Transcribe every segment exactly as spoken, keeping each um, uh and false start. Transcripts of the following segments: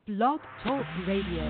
Blog Talk Radio.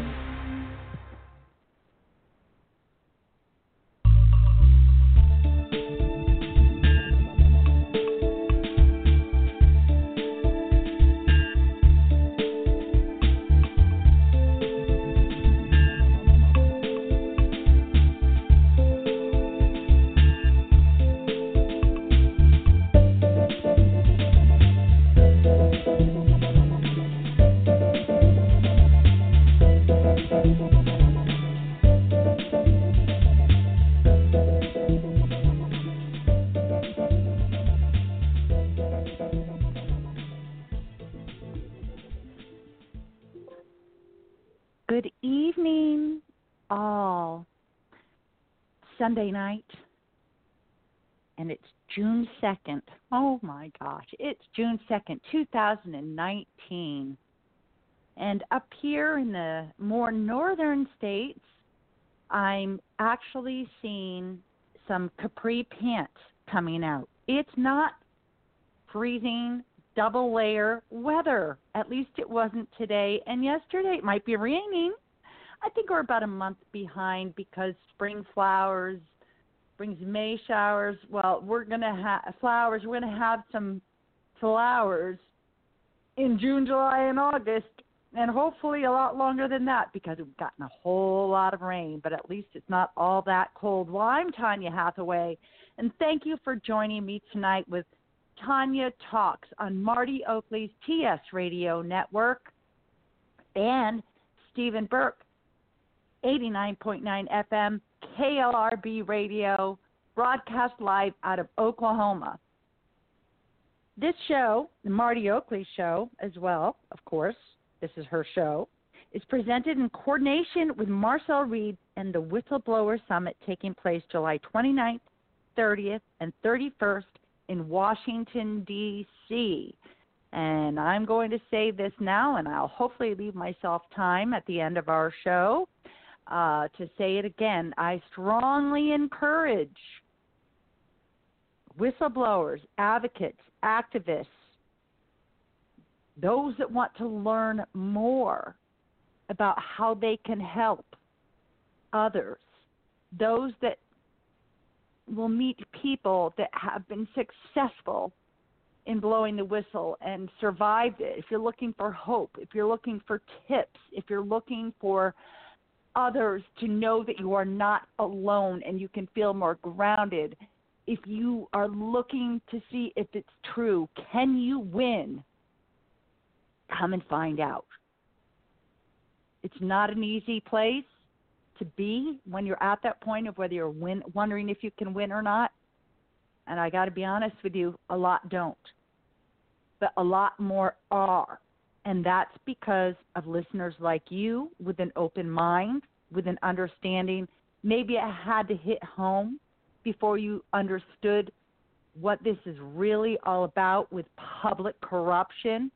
Good evening, all. Sunday night, and it's June second. Oh, my gosh. It's June second, two thousand nineteen. And up here in the more northern states, I'm actually seeing some capri pants coming out. It's not freezing double layer weather. At least it wasn't today. And yesterday it might be raining. I think we're about a month behind because spring flowers brings May showers. Well, we're going to have flowers. We're going to have some flowers in June, July, and August, and hopefully a lot longer than that because we've gotten a whole lot of rain, but at least it's not all that cold. Well, I'm Tanya Hathaway, and thank you for joining me tonight with Tanya Talks on Marty Oakley's T S Radio Network and Stephen Burke, eighty-nine point nine F M, K L R B Radio, broadcast live out of Oklahoma. This show, the Marty Oakley Show as well, of course, this is her show, is presented in coordination with Marcel Reed and the Whistleblower Summit taking place July twenty-ninth, thirtieth, and thirty-first in Washington, D C And I'm going to say this now, and I'll hopefully leave myself time at the end of our show uh, to say it again. I strongly encourage whistleblowers, advocates, activists, those that want to learn more about how they can help others, those that will meet people that have been successful in blowing the whistle and survived it. If you're looking for hope, if you're looking for tips, if you're looking for others to know that you are not alone and you can feel more grounded, if you are looking to see if it's true, can you win? Come and find out. It's not an easy place to be when you're at that point of whether you're win, wondering if you can win or not. And I got to be honest with you, a lot don't. But a lot more are. And that's because of listeners like you with an open mind, with an understanding. Maybe it had to hit home before you understood what this is really all about with public corruption.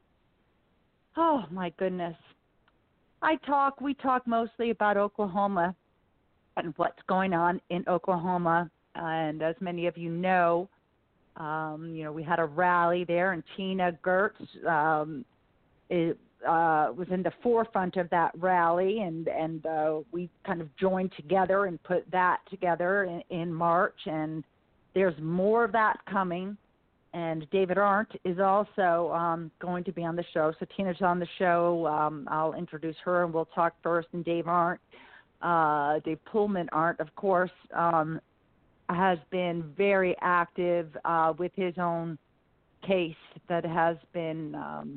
Oh, my goodness. I talk, we talk mostly about Oklahoma and what's going on in Oklahoma. And as many of you know, um, you know, we had a rally there, and Tina Gertz um, it, uh, was in the forefront of that rally, and, and uh, we kind of joined together and put that together in, in March, and there's more of that coming. And David Arndt is also um, going to be on the show. So Tina's on the show. Um, I'll introduce her, and we'll talk first. And Dave Arndt, uh, Dave Pullman Arndt, of course, um, has been very active uh, with his own case that has been um,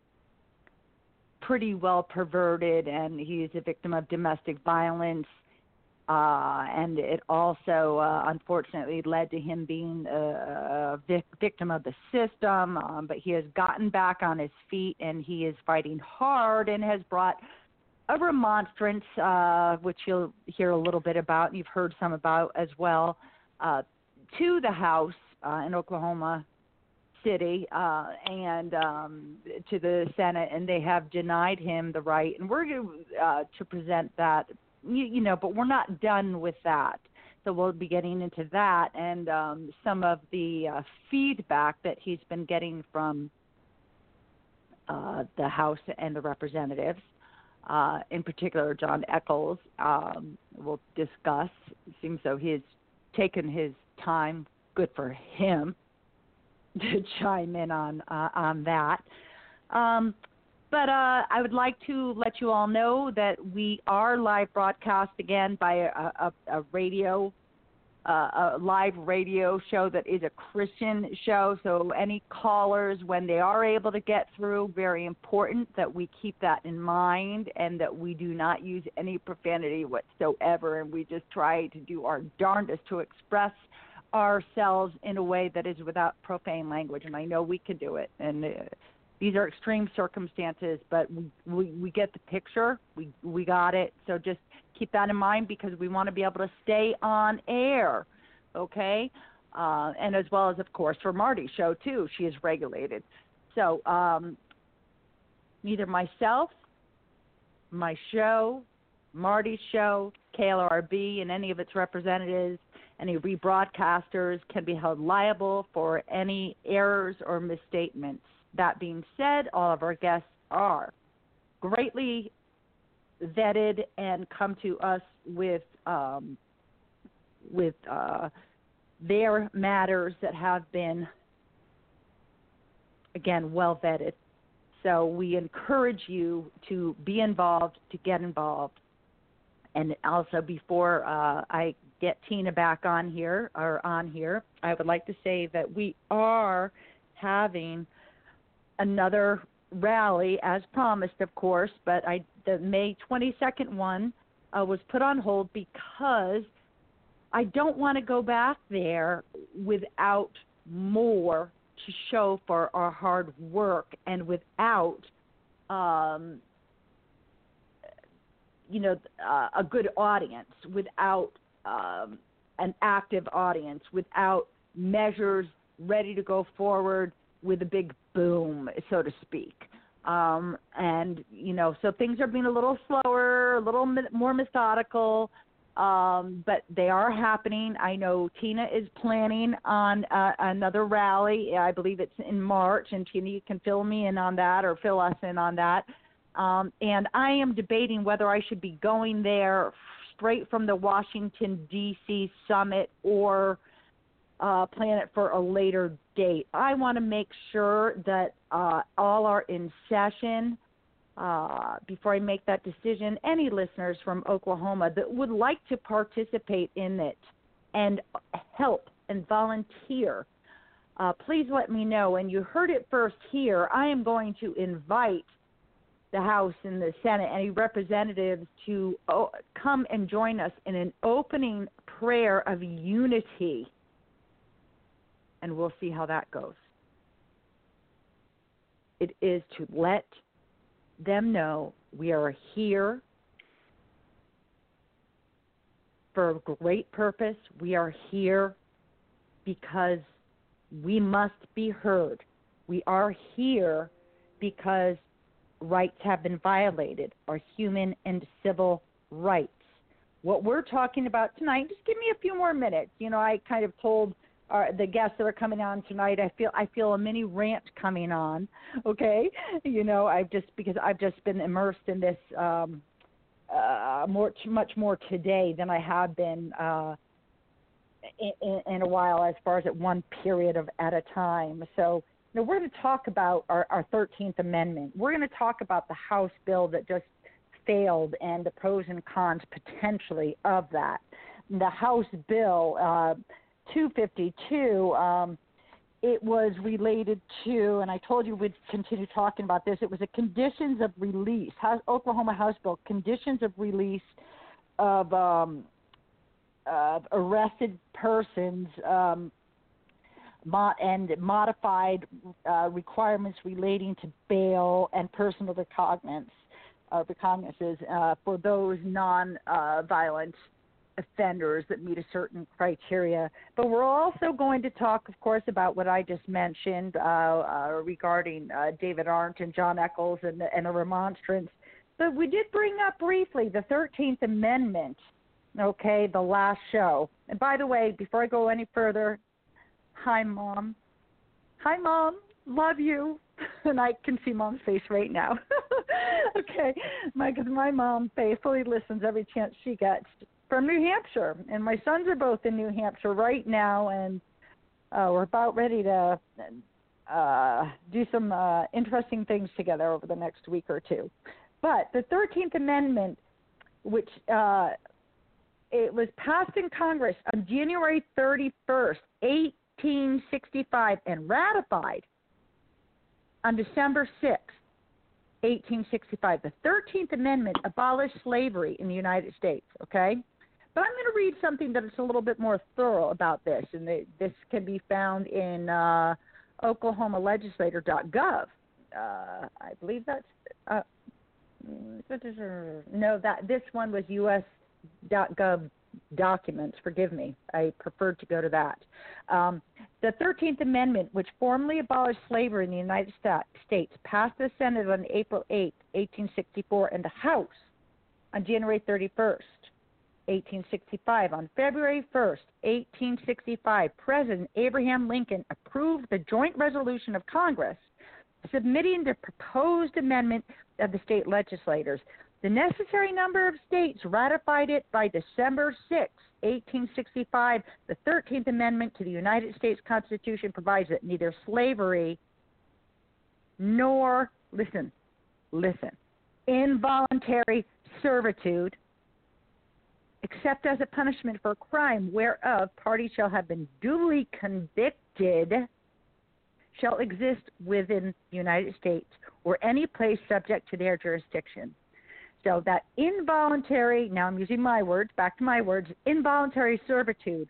pretty well perverted, and he is a victim of domestic violence. Uh, and it also, uh, unfortunately, led to him being a, a vic- victim of the system. Um, but he has gotten back on his feet, and he is fighting hard and has brought a remonstrance, uh, which you'll hear a little bit about, and you've heard some about as well, uh, to the House uh, in Oklahoma City uh, and um, to the Senate, and they have denied him the right. And we're going to, uh, to present that. You, you know, but we're not done with that. So we'll be getting into that and um, some of the uh, feedback that he's been getting from uh, the House and the Representatives. Uh, in particular, John Echols um, will discuss. It seems though he has taken his time. Good for him to chime in on uh, on that. Um, but uh, I would like to let you all know that we are live broadcast again by a, a, a radio, uh, a live radio show that is a Christian show. So any callers, when they are able to get through, very important that we keep that in mind and that we do not use any profanity whatsoever. And we just try to do our darndest to express ourselves in a way that is without profane language. And I know we can do it. And uh, these are extreme circumstances, but we, we, we get the picture. We we got it. So just keep that in mind because we want to be able to stay on air, okay? Uh, and as well as, of course, for Marty's show, too. She is regulated. So um, neither myself, my show, Marty's show, K L R B, and any of its representatives, any rebroadcasters can be held liable for any errors or misstatements. That being said, all of our guests are greatly vetted and come to us with um, with uh, their matters that have been, again, well vetted. So we encourage you to be involved, to get involved. And also before uh, I get Tina back on here, or on here, I would like to say that we are having another rally, as promised, of course, but I, the May twenty-second one uh, was put on hold because I don't want to go back there without more to show for our hard work and without, um, you know, uh, a good audience, without um, an active audience, without measures ready to go forward with a big boom, so to speak. Um, and, you know, so things are being a little slower, a little more methodical, um, but they are happening. I know Tina is planning on uh, another rally. I believe it's in March, and Tina, you can fill me in on that or fill us in on that. Um, and I am debating whether I should be going there straight from the Washington, D C summit or uh, plan it for a later date. I want to make sure that uh, all are in session uh, before I make that decision. Any listeners from Oklahoma that would like to participate in it and help and volunteer, uh, please let me know. And you heard it first here. I am going to invite the House and the Senate, any representatives, to oh, come and join us in an opening prayer of unity. And we'll see how that goes. It is to let them know we are here for a great purpose. We are here because we must be heard. We are here because rights have been violated, our human and civil rights. What we're talking about tonight, just give me a few more minutes. You know, I kind of told Uh, the guests that are coming on tonight, I feel I feel a mini rant coming on. Okay, you know, I've just because I've just been immersed in this um, uh, more much more today than I have been uh, in, in a while, as far as at one period of at a time. So, you know, we're going to talk about our, our thirteenth Amendment. We're going to talk about the House bill that just failed and the pros and cons potentially of that. The House bill. Uh, two fifty-two, um, it was related to, and I told you we'd continue talking about this, it was a conditions of release, House, Oklahoma House Bill, conditions of release of, um, of arrested persons um, mo- and modified uh, requirements relating to bail and personal recognizance, uh, recognizances uh, for those non-violent uh, offenders that meet a certain criteria. But we're also going to talk, of course, about what I just mentioned uh, uh, regarding uh, David Arndt and John Echols and, and a remonstrance. But we did bring up briefly the thirteenth Amendment, okay, the last show. And by the way, before I go any further, hi, Mom. Hi, Mom. Love you. And I can see Mom's face right now. Okay, my because my mom faithfully listens every chance she gets from New Hampshire, and my sons are both in New Hampshire right now, and uh, we're about ready to uh, do some uh, interesting things together over the next week or two. But the thirteenth Amendment, which uh, it was passed in Congress on January thirty-first, eighteen sixty-five, and ratified on December sixth, eighteen sixty-five. The thirteenth Amendment abolished slavery in the United States, okay? But I'm going to read something that is a little bit more thorough about this, and they, this can be found in uh, Oklahoma Legislator dot gov. Uh, I believe that's uh, no, that this one was U S dot gov documents. Forgive me, I preferred to go to that. Um, the thirteenth Amendment, which formally abolished slavery in the United States, passed the Senate on April eighth, eighteen sixty-four, and the House on January thirty-first, eighteen sixty-five. On February first, eighteen sixty-five, President Abraham Lincoln approved the joint resolution of Congress submitting the proposed amendment of the state legislators. The necessary number of states ratified it by December sixth, eighteen sixty-five. The thirteenth Amendment to the United States Constitution provides that neither slavery nor, listen, listen, involuntary servitude, except as a punishment for a crime whereof parties shall have been duly convicted, shall exist within the United States or any place subject to their jurisdiction. So that involuntary, now I'm using my words, back to my words, involuntary servitude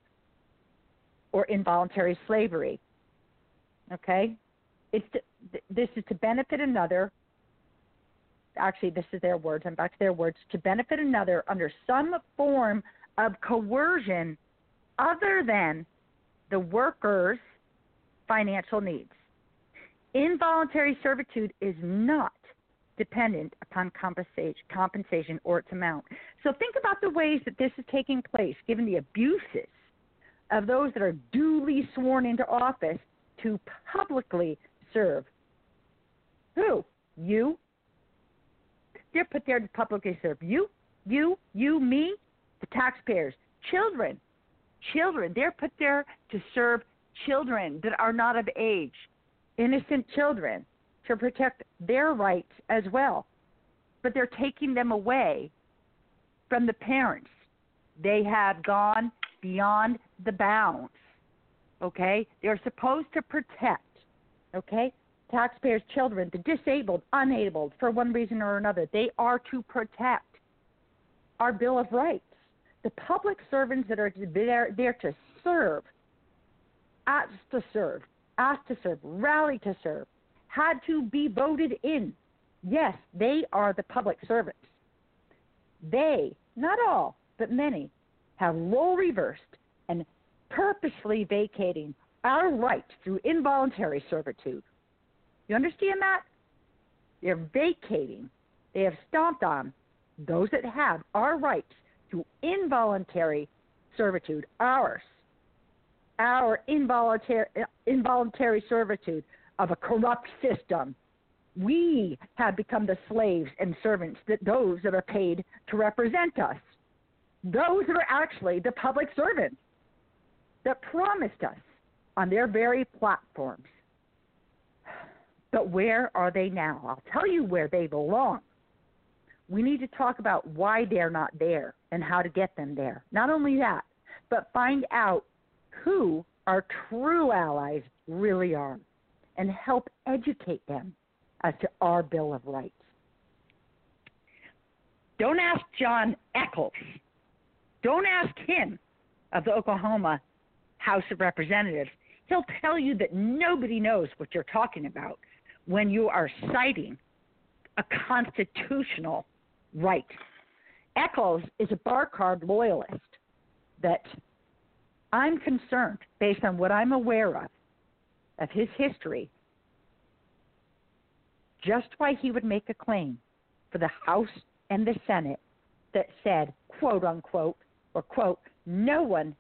or involuntary slavery, okay? It's to, this is to benefit another. Actually, this is their words. I'm back to their words. To benefit another under some form of coercion other than the worker's financial needs. Involuntary servitude is not dependent upon compensation, compensation or its amount. So think about the ways that this is taking place, given the abuses of those that are duly sworn into office to publicly serve. Who? You. They're put there to publicly serve you, you, you, me, the taxpayers, children, children. They're put there to serve children that are not of age, innocent children, to protect their rights as well. But they're taking them away from the parents. They have gone beyond the bounds, okay? They're supposed to protect, okay, taxpayers' children, the disabled, unable, for one reason or another. They are to protect our Bill of Rights. The public servants that are there, there to serve, asked to serve, asked to serve, rally to serve, had to be voted in. Yes, they are the public servants. They, not all, but many, have role reversed and purposely vacating our rights through involuntary servitude. You understand that? They're vacating. They have stomped on those that have our rights through involuntary servitude, ours, our involuntary, involuntary servitude of a corrupt system. We have become the slaves and servants that those that are paid to represent us, those that are actually the public servants that promised us on their very platforms. But where are they now? I'll tell you where they belong. We need to talk about why they're not there and how to get them there. Not only that, but find out who our true allies really are and help educate them as to our Bill of Rights. Don't ask John Echols. Don't ask him of the Oklahoma House of Representatives. He'll tell you that nobody knows what you're talking about when you are citing a constitutional right. Echols is a bar card loyalist that I'm concerned, based on what I'm aware of, of his history, just why he would make a claim for the House and the Senate that said, quote unquote, or quote, no one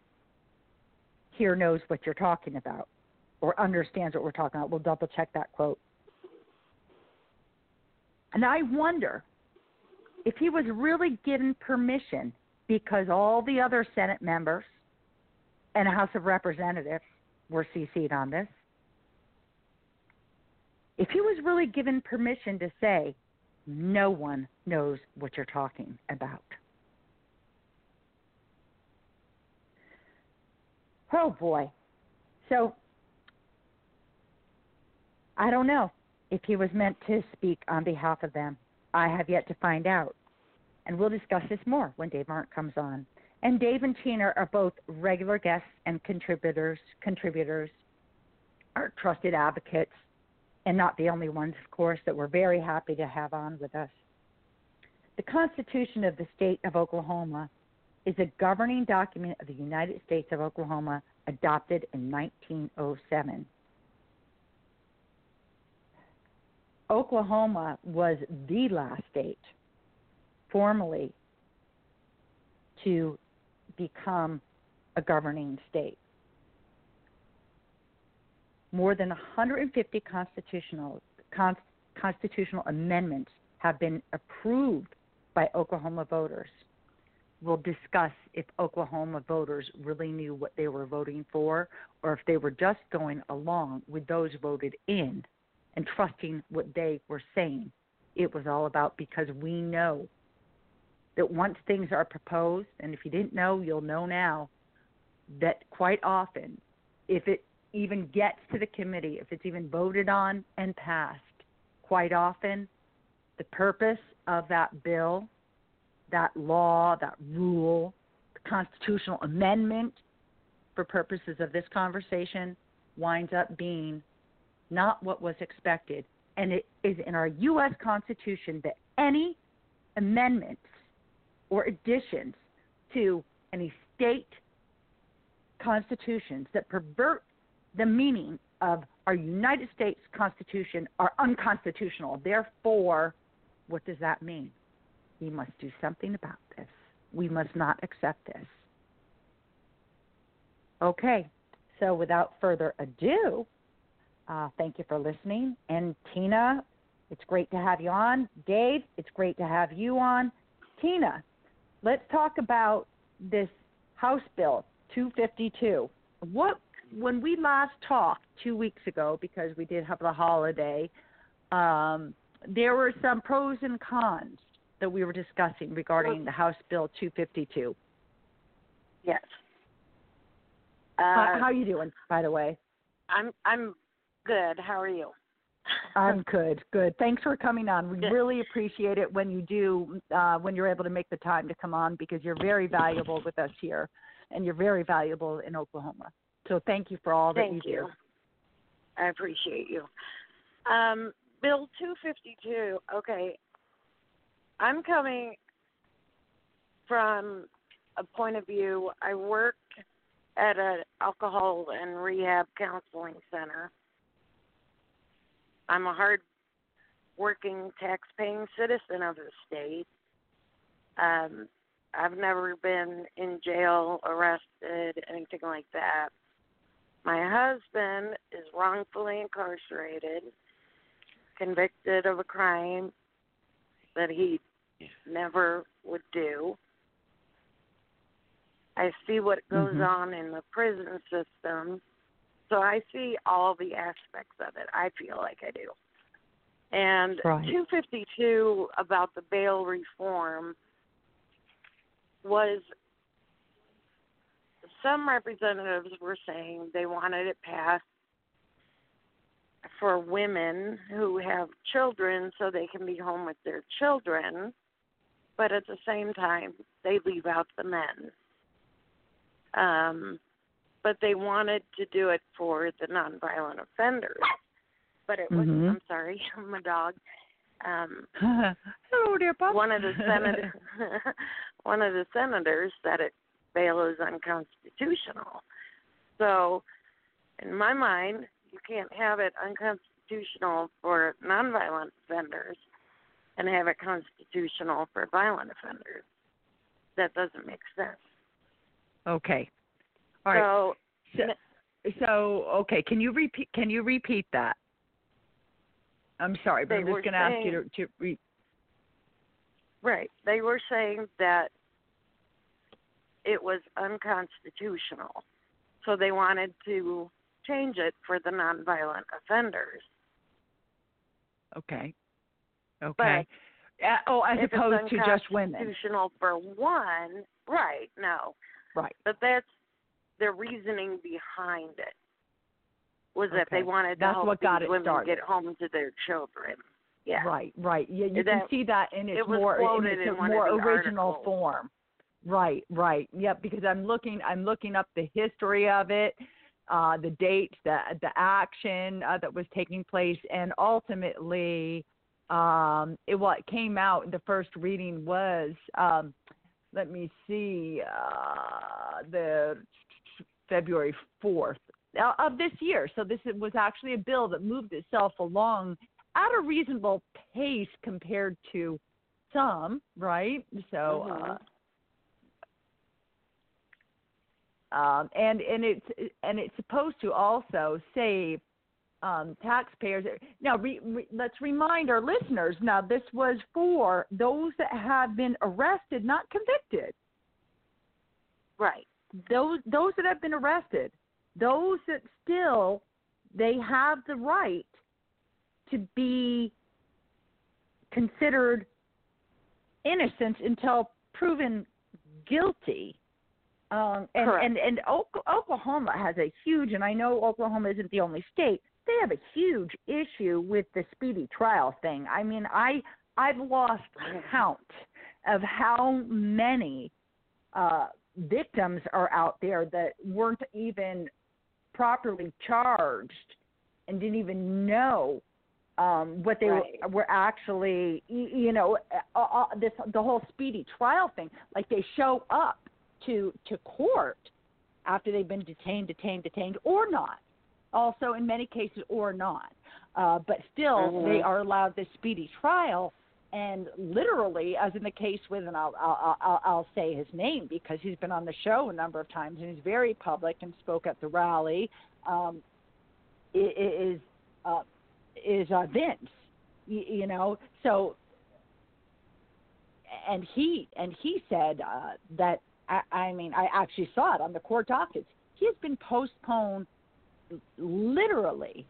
here knows what you're talking about or understands what we're talking about. We'll double check that quote. And I wonder if he was really given permission because all the other Senate members and House of Representatives were C C'd on this. If he was really given permission to say, no one knows what you're talking about. Oh, boy. So, I don't know if he was meant to speak on behalf of them. I have yet to find out. And we'll discuss this more when Dave Martin comes on. And Dave and Tina are both regular guests and contributors, contributors, are trusted advocates, and not the only ones, of course, that we're very happy to have on with us. The Constitution of the State of Oklahoma is a governing document of the United States of Oklahoma adopted in nineteen oh seven. Oklahoma was the last state formally to become a governing state. More than one hundred fifty constitutional con, constitutional amendments have been approved by Oklahoma voters. We'll discuss if Oklahoma voters really knew what they were voting for, or if they were just going along with those voted in and trusting what they were saying it was all about, because we know that once things are proposed, and if you didn't know, you'll know now, that quite often, if it even gets to the committee, if it's even voted on and passed, quite often the purpose of that bill, that law, that rule, the constitutional amendment for purposes of this conversation winds up being not what was expected. And it is in our U S Constitution that any amendments or additions to any state constitutions that pervert the meaning of our United States Constitution are unconstitutional. Therefore, what does that mean? We must do something about this. We must not accept this. Okay, so without further ado, uh, thank you for listening. And Tina, it's great to have you on. Dave, it's great to have you on. Tina, let's talk about this House Bill two fifty-two. What, when we last talked two weeks ago, because we did have the holiday, um, there were some pros and cons that we were discussing regarding the House Bill two fifty-two. Yes. Uh, how, how are you doing, by the way? I'm I'm good. How are you? I'm good, good. Thanks for coming on. We really appreciate it when you do, uh, when you're able to make the time to come on, because you're very valuable with us here, and you're very valuable in Oklahoma. So thank you for all that Thank you, you do. I appreciate you. Um, Bill two fifty-two, okay, I'm coming from a point of view, I work at an alcohol and rehab counseling center. I'm a hard-working, tax-paying citizen of the state. Um, I've never been in jail, arrested, anything like that. My husband is wrongfully incarcerated, convicted of a crime that he never would do. I see what goes mm-hmm. on in the prison system, so I see all the aspects of it. I feel like I do. And right. two fifty-two about the bail reform was, some representatives were saying they wanted it passed for women who have children so they can be home with their children, but at the same time, they leave out the men. Um, but they wanted to do it for the nonviolent offenders. But it was, mm-hmm. I'm sorry, I'm a dog. Um, Hello, dear pup. One of the senators, one of the senators said it bail is unconstitutional. So, in my mind, you can't have it unconstitutional for nonviolent offenders and have it constitutional for violent offenders. That doesn't make sense. Okay. All right. So, so, so okay. Can you repeat? Can you repeat that? I'm sorry, but I'm just going to ask you to, to re, Right. They were saying that it was unconstitutional. So they wanted to change it for the nonviolent offenders. Okay. Okay. But Uh, oh, as if opposed it's to just women. unconstitutional for one, right, no. Right. But that's the reasoning behind it, was Okay. that they wanted to That's help what got these it women started. get home to their children. Yeah. Right, right. Yeah, you That- can see that in its it was more in quoted its in one more of the original articles. form. Right, right. Yep, because I'm looking I'm looking up the history of it, uh, the dates, the the action uh, that was taking place, and ultimately, um, it what came out. The first reading was, um, let me see, uh, the February fourth of this year. So this was actually a bill that moved itself along at a reasonable pace compared to some, right? So. Mm-hmm. Uh, Um, and and it's and it's supposed to also save um, taxpayers. Now, re, re, let's remind our listeners. Now, this was for those that have been arrested, not convicted. Right. Those those that have been arrested, those that still they have the right to be considered innocent until proven guilty. Um, and, and, and Oklahoma has a huge, and I know Oklahoma isn't the only state, they have a huge issue with the speedy trial thing. I mean, I, I've lost count of how many uh, victims are out there that weren't even properly charged and didn't even know um, what they right. were, were actually, you know, uh, uh, this the whole speedy trial thing. Like they show up to to court after they've been detained, detained, detained, or not. Also, in many cases, or not. Uh, but still, Mm-hmm. they are allowed this speedy trial. And literally, as in the case with, and I'll, I'll, I'll, I'll say his name because he's been on the show a number of times and he's very public and spoke at the rally, um, is uh, is uh, Vince, you, you know. So, and he and he said uh, that. I, I mean, I actually saw it on the court dockets. He has been postponed literally,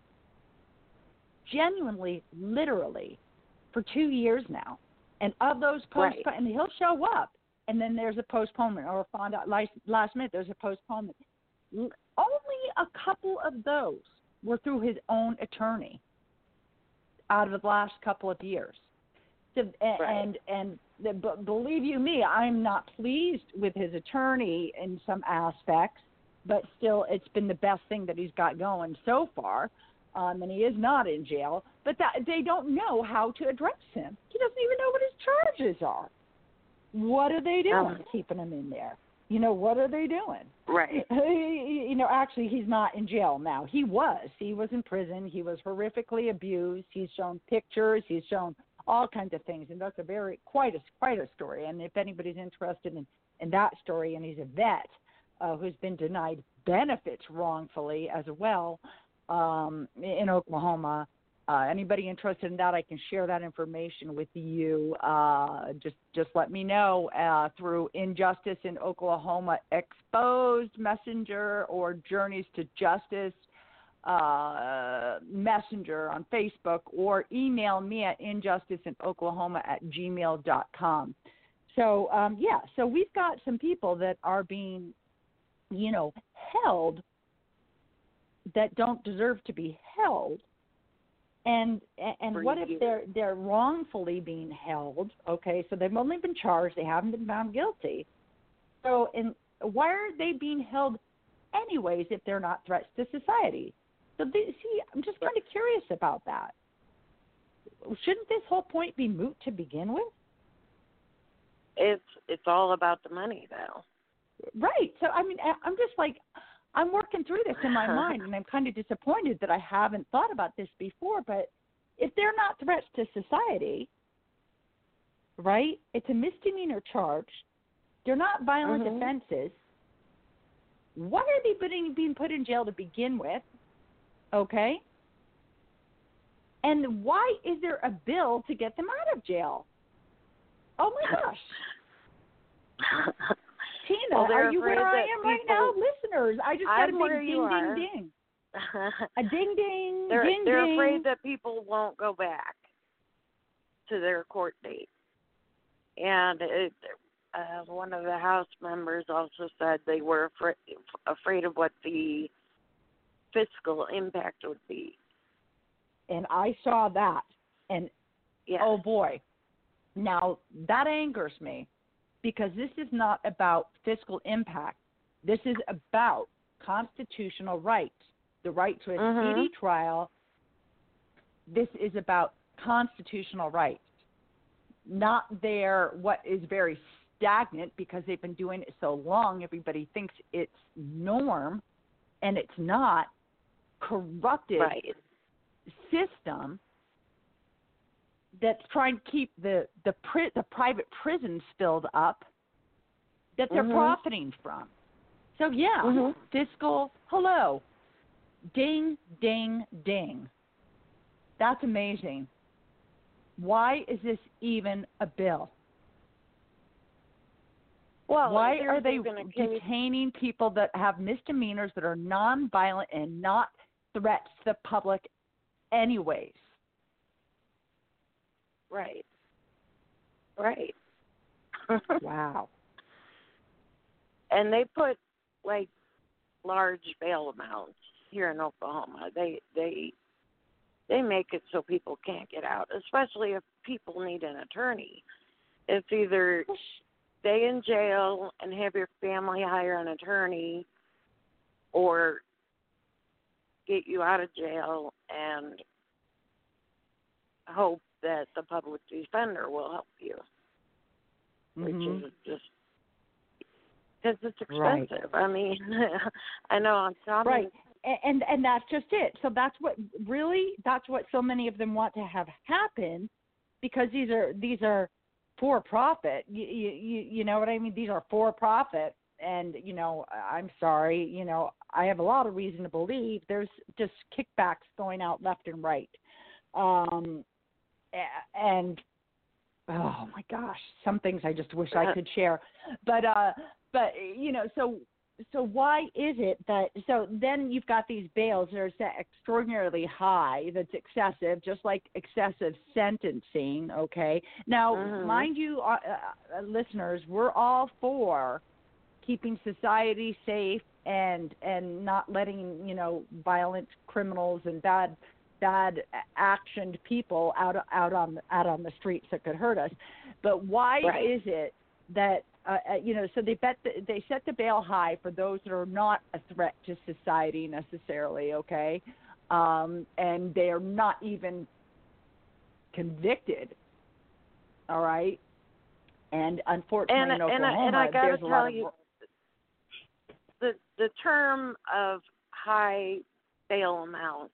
genuinely, literally, for two years now. And of those postponements, right. and he'll show up, and then there's a postponement, or found out last, last minute there's a postponement. Only a couple of those were through his own attorney out of the last couple of years. So, and, right. and and the, b- believe you me, I'm not pleased with his attorney in some aspects, but still, it's been the best thing that he's got going so far. Um, and he is not in jail, but that, they don't know how to address him. He doesn't even know what his charges are. What are they doing, Um, keeping him in there? You know, what are they doing? Right. You know, actually, he's not in jail now. He was. He was in prison. He was horrifically abused. He's shown pictures. He's shown all kinds of things, and that's a very quite a quite a story. And if anybody's interested in, in that story, and he's a vet uh, who's been denied benefits wrongfully as well um, in Oklahoma. Uh, anybody interested in that, I can share that information with you. Uh, just just let me know uh, through Injustice in Oklahoma Exposed Messenger or Journeys to Justice uh, Messenger on Facebook, or email me at injusticeinOklahoma at gmail dot com. So, um, yeah, so we've got some people that are being, you know, held that don't deserve to be held. And and what if they're they're wrongfully being held? Okay, so they've only been charged; they haven't been found guilty. So, and why are they being held anyways if they're not threats to society? So, they, see, I'm just kind of curious about that. Shouldn't this whole point be moot to begin with? It's it's all about the money, though. Right. So, I mean, I'm just like, I'm working through this in my mind, and I'm kind of disappointed that I haven't thought about this before. But if they're not threats to society, right, it's a misdemeanor charge. They're not violent Mm-hmm. offenses. Why are they being, being put in jail to begin with? Okay? And why is there a bill to get them out of jail? Oh my gosh. Tina, well, are you where I am people, right now? Listeners, I just got I'm a where big you ding, are. ding, ding. A ding, ding, they're, ding, They're ding. afraid that people won't go back to their court date. And it, uh, one of the House members also said they were afraid, afraid of what the fiscal impact would be. And I saw that. And, yes. oh, boy. Now, that angers me because this is not about fiscal impact. This is about constitutional rights, the right to a mm-hmm. speedy trial. This is about constitutional rights, not their what is very stagnant because they've been doing it so long. Everybody thinks it's norm, and it's not. Corrupted right. system that's trying to keep the the, pri- the private prisons filled up that they're mm-hmm. profiting from. So, yeah, mm-hmm. fiscal, hello, ding, ding, ding. That's amazing. Why is this even a bill? Well, why are they gonna... detaining people that have misdemeanors that are nonviolent and not threats to the public anyways? Right. Right. Wow. And they put, like, large bail amounts here in Oklahoma. They they they make it so people can't get out, especially if people need an attorney. It's either stay in jail and have your family hire an attorney, or get you out of jail and hope that the public defender will help you, mm-hmm. which is just because it's expensive. Right. I mean, I know I'm talking. Right, and, and and that's just it. So that's what really that's what so many of them want to have happen, because these are these are for profit. You you you know what I mean? These are for profit, and you know I'm sorry. You know I have a lot of reason to believe there's just kickbacks going out left and right. Um, and oh my gosh, some things I just wish I could share, but uh, but you know, so so why is it that so then you've got these bails that are set extraordinarily high, that's excessive, just like excessive sentencing. Okay, now mm-hmm. mind you, uh, uh, listeners, we're all for keeping society safe and and not letting you know violent criminals and bad. bad actioned people out out on out on the streets that could hurt us, but why right. is it that uh, you know? So they bet the, they set the bail high for those that are not a threat to society necessarily, okay, um, and they are not even convicted. All right, and unfortunately and, in Oklahoma, and, and I gotta there's a tell lot of you, the the term of high bail amounts.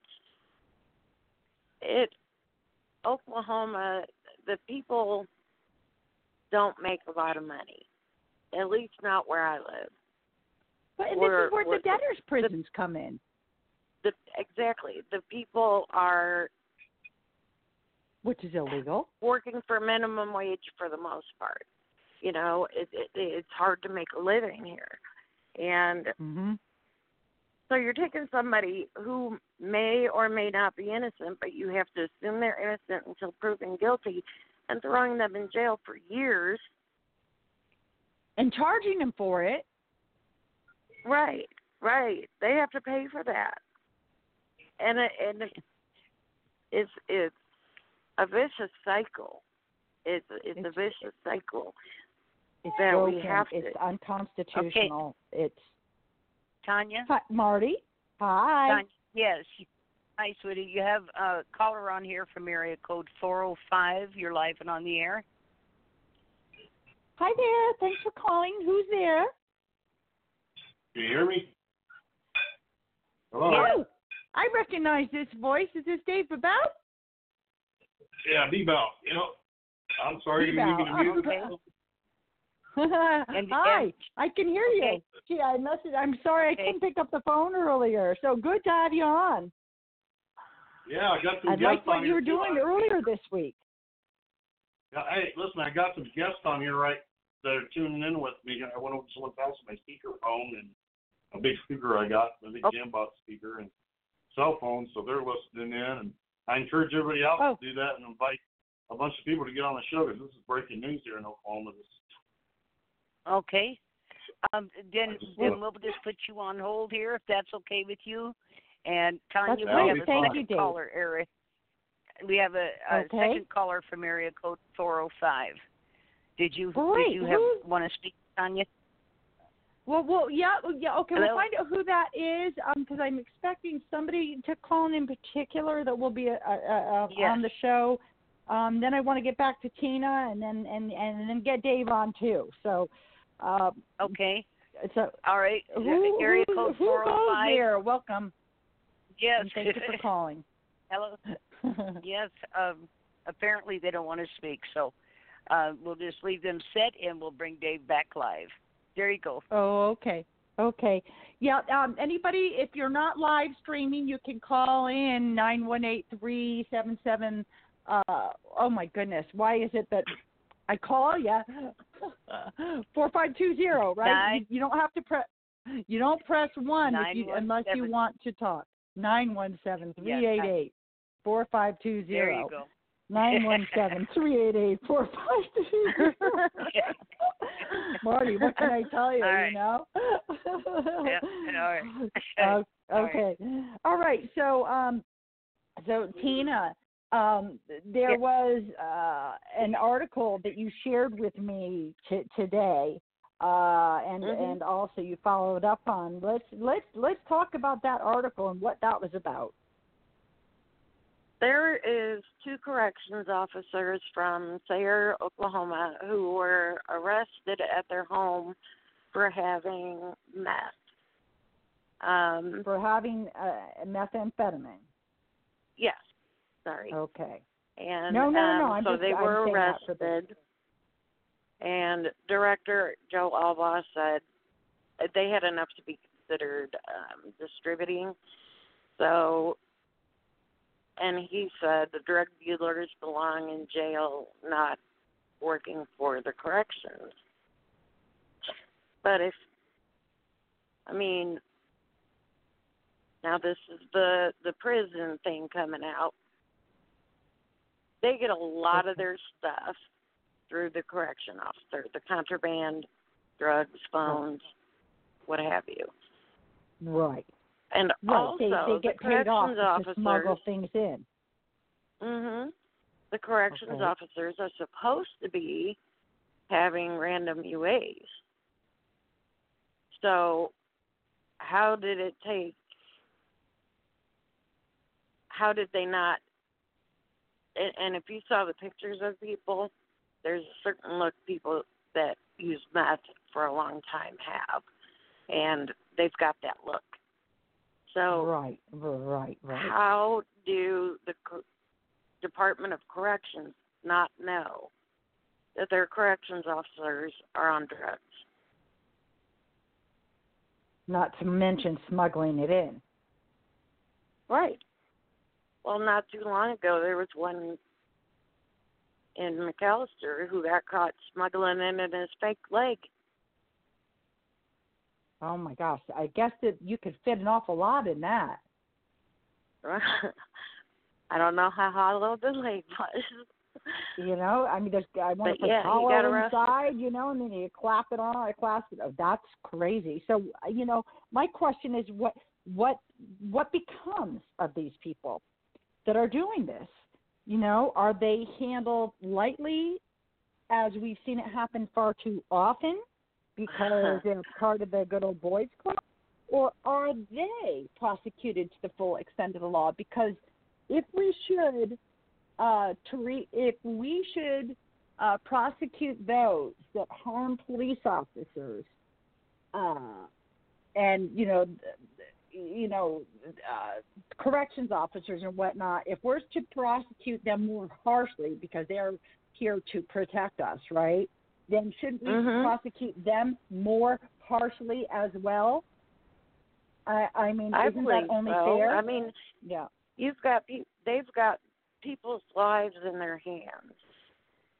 It Oklahoma, the people don't make a lot of money, at least not where I live. But this We're, is where the debtors' prisons the, come in. The, exactly, the people are, which is illegal, working for minimum wage for the most part. You know, it, it it's hard to make a living here, and. Mm-hmm. So you're taking somebody who may or may not be innocent, but you have to assume they're innocent until proven guilty, and throwing them in jail for years. And charging them for it. Right, right. They have to pay for that. And it, and it's it's a vicious cycle. It's it's, it's a vicious cycle it's that broken. we have to. It's unconstitutional. Okay. It's Tanya? Hi, Marty. Hi. Tanya, yes. Hi, sweetie. You have a caller on here from area code four oh five. You're live and on the air. Hi there. Thanks for calling. Who's there? Can you hear me? Hello? Oh, I recognize this voice. Is this Dave Babel? Yeah, D-Bow. You know, I'm sorry you need me to mute okay. it. and, Hi, and, I can hear you. okay. Gee, I must. I'm sorry okay. I couldn't pick up the phone earlier. So good to have you on. Yeah, I got some I guests liked what on you were here, doing too. earlier this week. Yeah, hey, listen, I got some guests on here right that are tuning in with me. I went over to someone's house with my speakerphone and a big speaker I got. I think Oh. Jim bought a speaker and cell phone, so they're listening in. And I encourage everybody else Oh. to do that and invite a bunch of people to get on the show because this is breaking news here in Oklahoma. This Okay. Um, then, just then wanna- we'll just put you on hold here if that's okay with you. And Tanya, That's we have great. a Thank second you, Dave. caller, area. We have a, a Okay. second caller from area code four oh five. Did you Great. did you have Who- want to speak, Tanya? Well, well, yeah, yeah. Okay, Hello? we'll find out who that is, um, because I'm expecting somebody to call in in particular that will be uh, uh, uh, Yes. on the show. Um, then I want to get back to Tina, and then and and then get Dave on too. So, uh, Okay. so All right. who, area who, code who four oh goes five. there? Welcome. Yes. And thank you for calling. Hello. Yes. Um, apparently they don't want to speak, so uh, we'll just leave them set, and we'll bring Dave back live. There you go. Oh, okay. Okay. Yeah, um, anybody, if you're not live streaming, you can call in nine one eight, three seven seven, uh, oh my goodness, why is it that I call you? four five two zero, right? Nine. You, you don't have to press, you don't press one if Nine you, one unless you seven. want to talk. nine one seven, three eight eight, four five two There zero. you go. nine one seven, three eight eight, four five two zero. Marty, what can I tell you, All right. you know? Yeah, all right. Uh, All right. okay. All right. So, um, so Tina, um, there Yeah. was uh, an article that you shared with me t- today, uh, and Mhm. and also you followed up on. Let's let's let's talk about that article and what that was about. There is two corrections officers from Sayre, Oklahoma, who were arrested at their home for having meth. Um, For having uh, methamphetamine. yes, sorry. Okay. And No, no, no, um, I'm so just- they I'm were saying that for the- arrested. And Director Joe Alba said they had enough to be considered um, distributing. So, and he said the drug dealers belong in jail, not working for the corrections. But if, I mean, now this is the, the prison thing coming out. They get a lot of their stuff through the correction officer, the contraband, drugs, phones, what have you. Right. And Right. also, They, they get the paid off corrections to officers, smuggle things in. hmm the corrections Okay. officers are supposed to be having random U As. So, how did it take? How did they not? And, and if you saw the pictures of people, there's a certain look people that use meth for a long time have, and they've got that look. So, Right, right, right. how do the co- Department of Corrections not know that their corrections officers are on drugs? Not to mention smuggling it in. Right. Well, not too long ago, there was one in McAllister who got caught smuggling it in his fake leg. Oh my gosh! I guess that you could fit an awful lot in that. I don't know how hollow the leg was. You know, I mean, there's I want But to put yeah, he hollow got arrested. inside, you know, and then you clap it on, I clasp it. Oh, that's crazy. So, you know, my question is, what, what, what becomes of these people that are doing this? You know, are they handled lightly, as we've seen it happen far too often, because they're part of the good old boys club, or are they prosecuted to the full extent of the law? Because if we should. Uh, to re- if we should uh, prosecute those that harm police officers, uh, and you know, you know, uh, corrections officers and whatnot, if we're to prosecute them more harshly because they're here to protect us, right? Then shouldn't we Mhm. prosecute them more harshly as well? I, I mean, I isn't believe that only so. fair? I mean, yeah. you've got pe- they've got people's lives in their hands.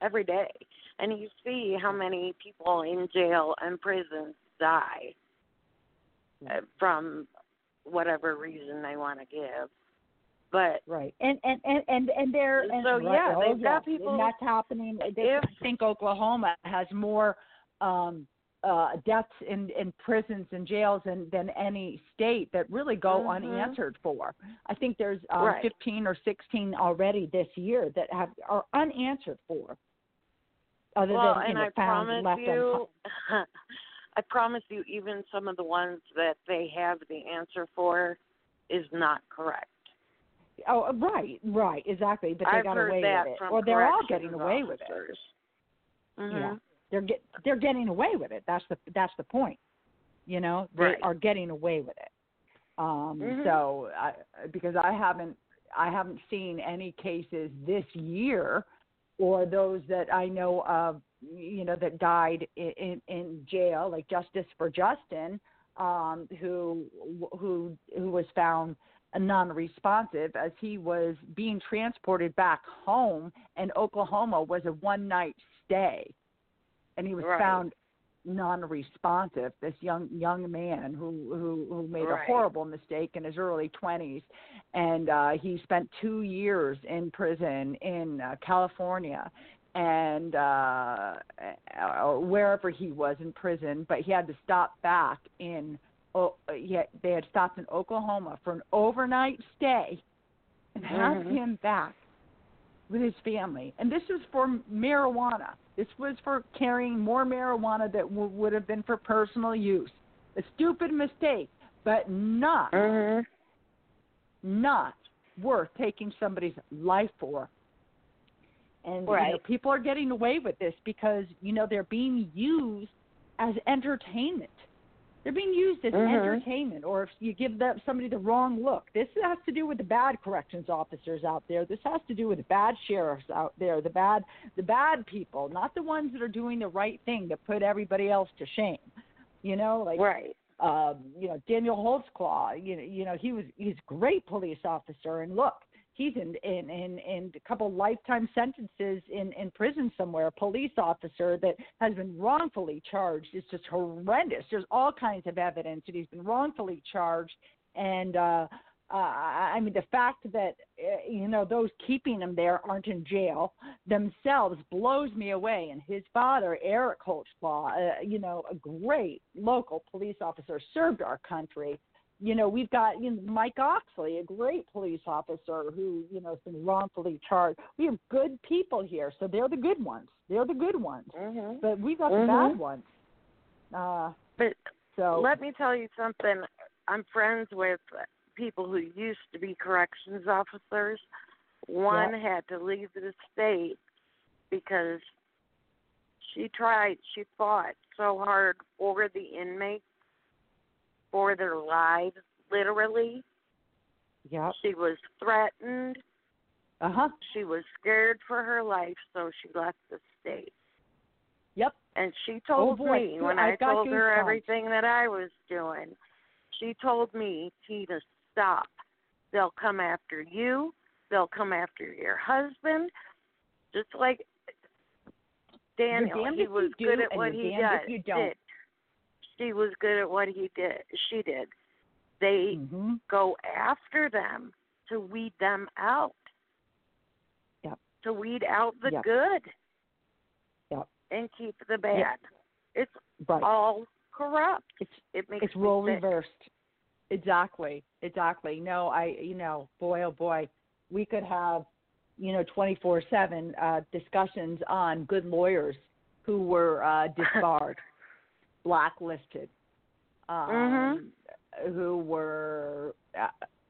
every day. And you see how many people in jail and prisons die uh, from whatever reason they want to give. But right, and and and and, and they're and, so right, yeah, oh, they've yeah, got people. and that's happening. If, I think Oklahoma has more um, uh, deaths in, in prisons and jails than, than any state that really go mm-hmm. unanswered for. I think there's um, right. fifteen or sixteen already this year that have are unanswered for. Other well, than you and know, I found promise left you, I promise you, even some of the ones that they have the answer for is not correct. Oh, right, right, exactly. But they I've got heard away that with it, from or they're all corrections getting away officers. with it. Mm-hmm. Yeah, they're get they're getting away with it. That's the that's the point. You know, they right. are getting away with it. Um, mm-hmm. So, I, because I haven't I haven't seen any cases this year, or those that I know of, you know, that died in in, in jail, like Justice for Justin, um, who who who was found non-responsive as he was being transported back home, and Oklahoma was a one-night stay, and he was right. found non-responsive. This young young man who who, who made right. a horrible mistake in his early twenties, and uh, he spent two years in prison in uh, California, and uh, wherever he was in prison, but he had to stop back in. Oh, yeah, they had stopped in Oklahoma for an overnight stay and have mm-hmm. him back with his family. And this was for marijuana. This was for carrying more marijuana that w- would have been for personal use. A stupid mistake, but not, mm-hmm. not worth taking somebody's life for. And right. you know, people are getting away with this because, you know, they're being used as entertainment. They're being used as mm-hmm. entertainment, or if you give them, somebody the wrong look. This has to do with the bad corrections officers out there. This has to do with the bad sheriffs out there, the bad the bad people, not the ones that are doing the right thing to put everybody else to shame. You know, like right. um, you know, Daniel Holtzclaw, you know, you know, he was he's a great police officer, and look, he's in in, in, in a couple lifetime sentences in, in prison somewhere. A police officer that has been wrongfully charged. It's just horrendous. There's all kinds of evidence that he's been wrongfully charged. And, uh, uh, I mean, the fact that, uh, you know, those keeping him there aren't in jail themselves blows me away. And his father, Eric Holtzclaw, uh, you know, a great local police officer, served our country. You know, we've got you know, Mike Oxley, a great police officer who, you know, has been wrongfully charged. We have good people here, so they're the good ones. They're the good ones. Mm-hmm. But we've got mm-hmm. the bad ones. Uh, but so let me tell you something. I'm friends with people who used to be corrections officers. One yeah. had to leave the state because she tried, she fought so hard for the inmates, for their lives, literally. Yeah. She was threatened. Uh-huh. She was scared for her life, so she left the state. Yep. And she told oh, boy. me, when I've I told her goosebumps. everything that I was doing, she told me, Tina, stop. They'll come after you. They'll come after your husband. Just like Daniel, he was good at what he did. did. She was good at what he did. She did. They mm-hmm. go after them to weed them out. Yep. To weed out the yep. good. Yep. And keep the bad. Yep. It's right. all corrupt. It's it makes it's role me sick. reversed. Exactly. Exactly. No, I you know, boy oh boy, we could have, you know, twenty-four seven uh, discussions on good lawyers who were uh, disbarred. Blacklisted, um, mm-hmm. who were, uh,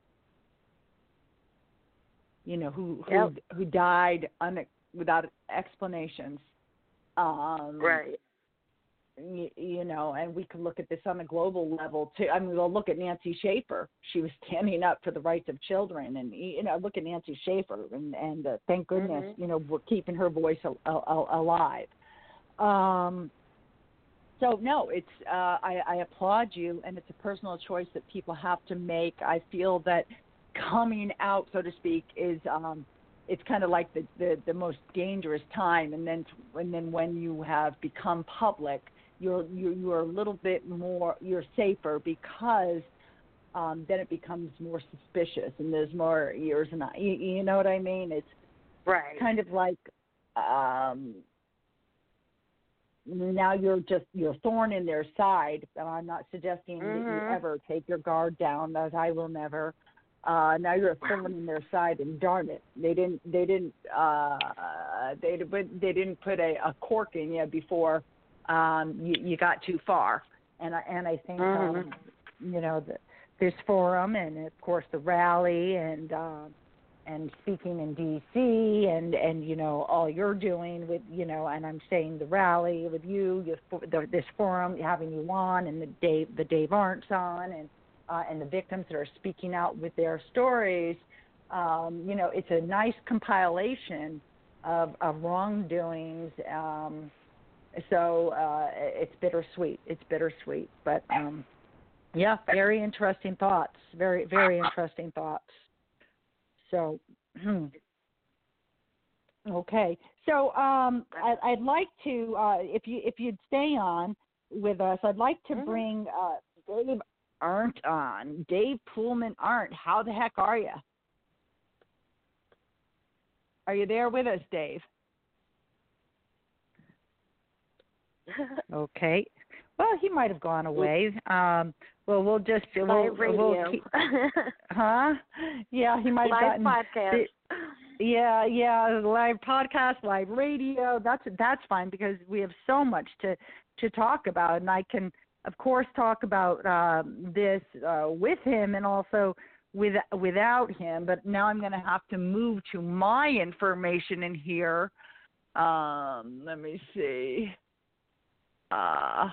you know, who who yep. who died un- without explanations. Um, right. You, you know, and we can look at this on a global level too. I mean, we'll look at Nancy Schaefer. She was standing up for the rights of children, and you know, look at Nancy Schaefer, and and uh, thank goodness, mm-hmm. you know, we're keeping her voice al- al- alive. Um, So, no, it's uh, I, I applaud you, and it's a personal choice that people have to make. I feel that coming out, so to speak, is um, it's kind of like the, the the most dangerous time, and then and then when you have become public, you're you're you're a little bit more you're safer because um, then it becomes more suspicious, and there's more ears and you, you know what I mean? It's right. kind of like um, now you're just you're a thorn in their side. And I'm not suggesting mm-hmm. that you ever take your guard down, as I will never. Uh, now you're a thorn in their side, and darn it, they didn't they didn't uh, they they didn't put a, a cork in you before um, you you got too far. And I and I think mm-hmm. um, you know the, this forum, and of course the rally, and uh, and speaking in D C and, and, you know, all you're doing with, you know, and I'm saying the rally with you, you the, this forum, having you on, and the Dave, the Dave Arndt's on, and uh, and the victims that are speaking out with their stories, um, you know, it's a nice compilation of, of wrongdoings. Um, so uh, it's bittersweet. It's bittersweet. But, um, yeah, very interesting thoughts. Very, very interesting thoughts. So, okay. So, um, I, I'd like to, uh, if you if you'd stay on with us, I'd like to mm-hmm. bring uh, Dave Arndt on. Dave Poolman Arndt. How the heck are you? Are you there with us, Dave? Okay. Well, he might have gone away. Um, well, we'll just live we'll, radio. We'll keep, huh? Yeah, he might have live gotten podcast. Yeah, yeah, live podcast, live radio. That's that's fine because we have so much to to talk about, and I can, of course, talk about uh, this uh, with him and also with without him. But now I'm going to have to move to my information in here. Um, let me see. Uh,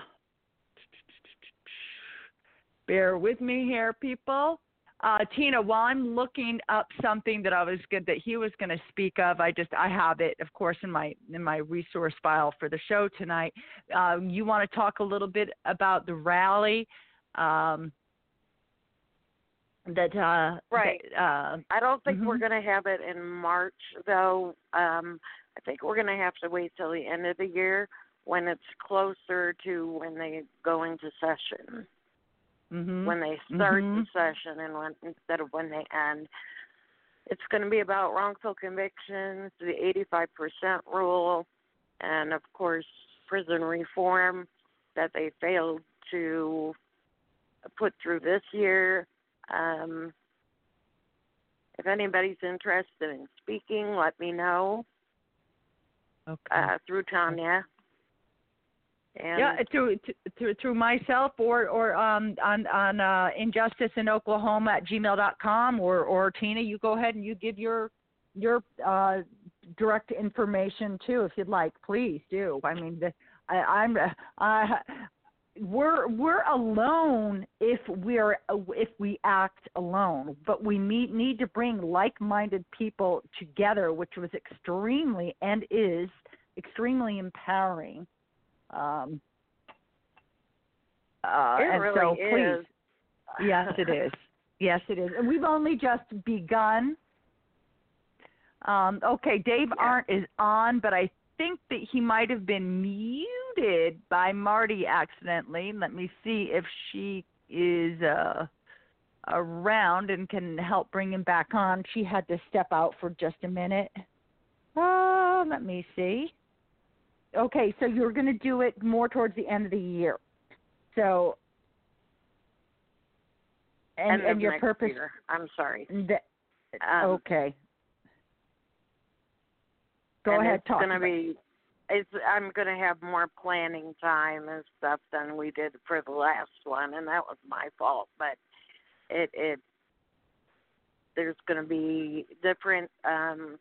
bear with me here, people. Uh, Tina, while I'm looking up something that I was good that he was going to speak of, I just I have it, of course, in my in my resource file for the show tonight. Uh, you want to talk a little bit about the rally? Um, that uh, right. That, uh, I don't think mm-hmm. we're going to have it in March, though. Um, I think we're going to have to wait till the end of the year when it's closer to when they go into session. Mm-hmm. When they start mm-hmm. the session and when instead of when they end. It's going to be about wrongful convictions, the eighty-five percent rule, and, of course, prison reform that they failed to put through this year. Um, if anybody's interested in speaking, let me know. Okay. Uh, through Tanya. And yeah, through through through myself or or um on on uh, injustice in Oklahoma at gmail dot com or or Tina, you go ahead and you give your your uh, direct information too if you'd like. Please do. I mean, the, I, I'm I we're we're alone if we're if we act alone, but we need need to bring like-minded people together, which was extremely and is extremely empowering. Um, uh, it and really so is. Please, yes, it is. Yes, it is. And we've only just begun. Um, okay, Dave yeah. Arndt is on, but I think that he might have been muted by Marty accidentally. Let me see if she is uh, around and can help bring him back on. She had to step out for just a minute. Uh, let me see. Okay, so you're going to do it more towards the end of the year. So, and, end and of your next purpose. Year. I'm sorry. The, um, okay. Go and ahead, it's talk. Gonna about be, it's, I'm going to have more planning time and stuff than we did for the last one, and that was my fault. But it, it there's going to be different um,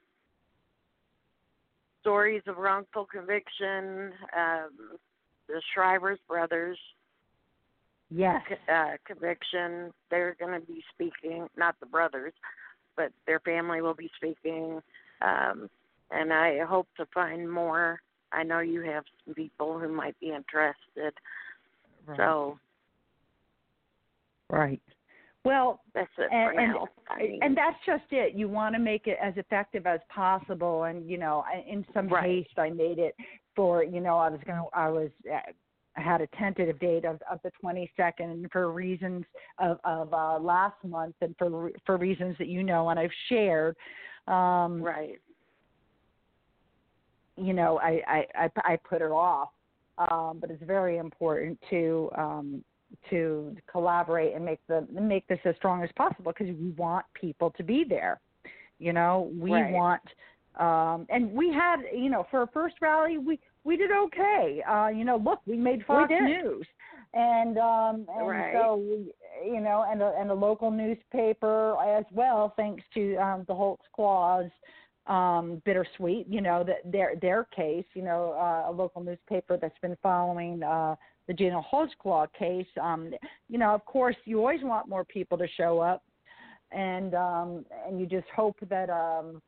stories of wrongful conviction. Um, the Shrivers brothers, yes, uh, conviction. They're going to be speaking. Not the brothers, but their family will be speaking. Um, and I hope to find more. I know you have some people who might be interested. right. So, right. Well, that's it and, for now. I and, mean, and that's just it. You want to make it as effective as possible. And, you know, I- in some Right. haste, I made it for, you know, I was going to, I was, uh, I had a tentative date of, of the twenty-second for reasons of, of uh, last month and for, for reasons that you know and I've shared. Um, right. You know, I, I, I, I put it off. Um, but it's very important to, um, to collaborate and make the make this as strong as possible because we want people to be there. You know, we Right. want, um, and we had, you know, for our first rally, we, we did okay. Uh, you know, look, we made Fox did. News, and um, and Right. so we, you know, and a, and a local newspaper as well, thanks to um, the Holtz Clause. Um, bittersweet, you know, that their their case, you know, uh, a local newspaper that's been following uh, the Gina Holtzclaw case. Um, you know, of course, you always want more people to show up, and um, and you just hope that um,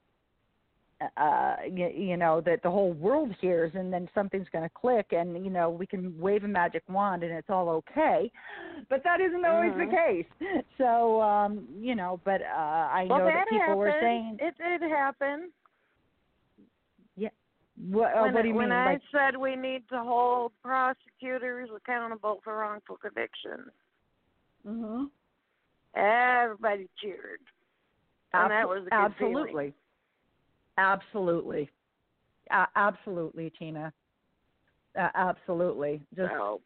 uh, you, you know that the whole world hears, and then something's going to click, and you know we can wave a magic wand, and it's all okay. But that isn't always Mhm. the case. So um, you know, but uh, I Well, know that that people happened. were saying, It did happen. yeah. What, uh, when what do you when mean? I Like, said we need to hold prosecutors accountable for wrongful convictions, mm-hmm. everybody cheered, and that was a good absolutely, feeling. absolutely, uh, absolutely, Tina, uh, absolutely. Just So,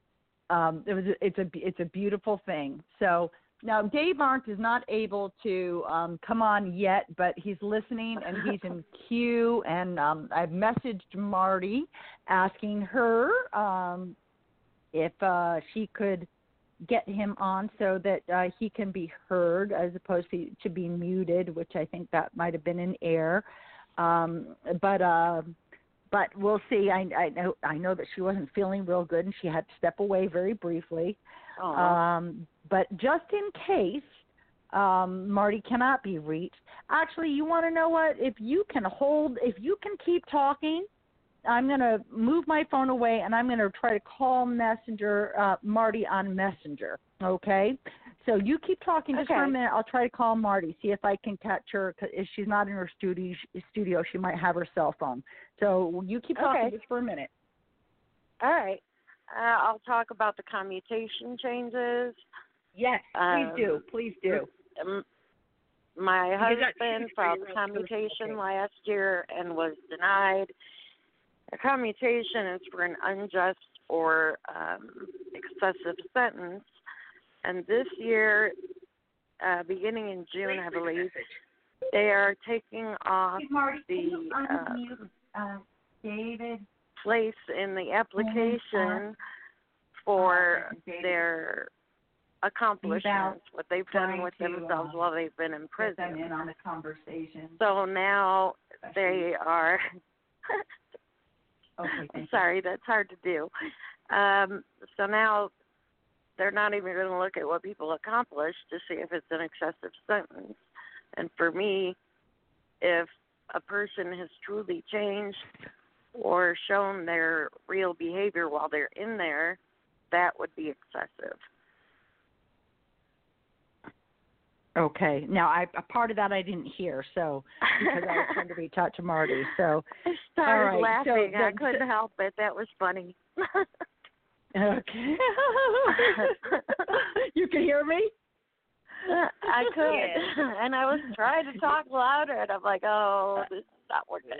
um, it was a, it's a it's a beautiful thing. So now Dave Arndt is not able to um, come on yet, but he's listening and he's in queue. And um, I've messaged Marty asking her um, if uh, she could get him on so that uh, he can be heard as opposed to, to being muted, which I think that might have been an error. Um, but uh, but we'll see. I, I know I know that she wasn't feeling real good and she had to step away very briefly. aw. Um, but just in case um, Marty cannot be reached, actually, you want to know what? If you can hold, if you can keep talking, I'm going to move my phone away and I'm going to try to call Messenger, uh, Marty on Messenger, okay? So you keep talking just for a Okay. minute. I'll try to call Marty, see if I can catch her. 'Cause if she's not in her studio, studio, she might have her cell phone. So you keep talking Okay. just for a minute. All right. Uh, I'll talk about the commutation changes. Yes, please Um, do. Please do. Um, my Because that husband should be filed real commutation personal. last year and was denied. A commutation is for an unjust or um, excessive sentence. And this year, uh, beginning in June, I believe, they are taking off the uh, uh, David. place in the application for their accomplishments, what they've done with trying to, themselves uh, while they've been in Put them prison. in on the conversation. So now they are. Okay, I'm thank sorry, that's hard to do. Um, so now they're not even going to look at what people accomplish to see if it's an excessive sentence. And for me, if a person has truly changed or shown their real behavior while they're in there, that would be excessive. Okay. Now, I a part of that I didn't hear, so because I was trying to reach out to Marty. So, I started all right, so laughing. I the- couldn't help it. That was funny. okay. You can hear me? I could. Yes. And I was trying to talk louder, and I'm like, oh, this is not working.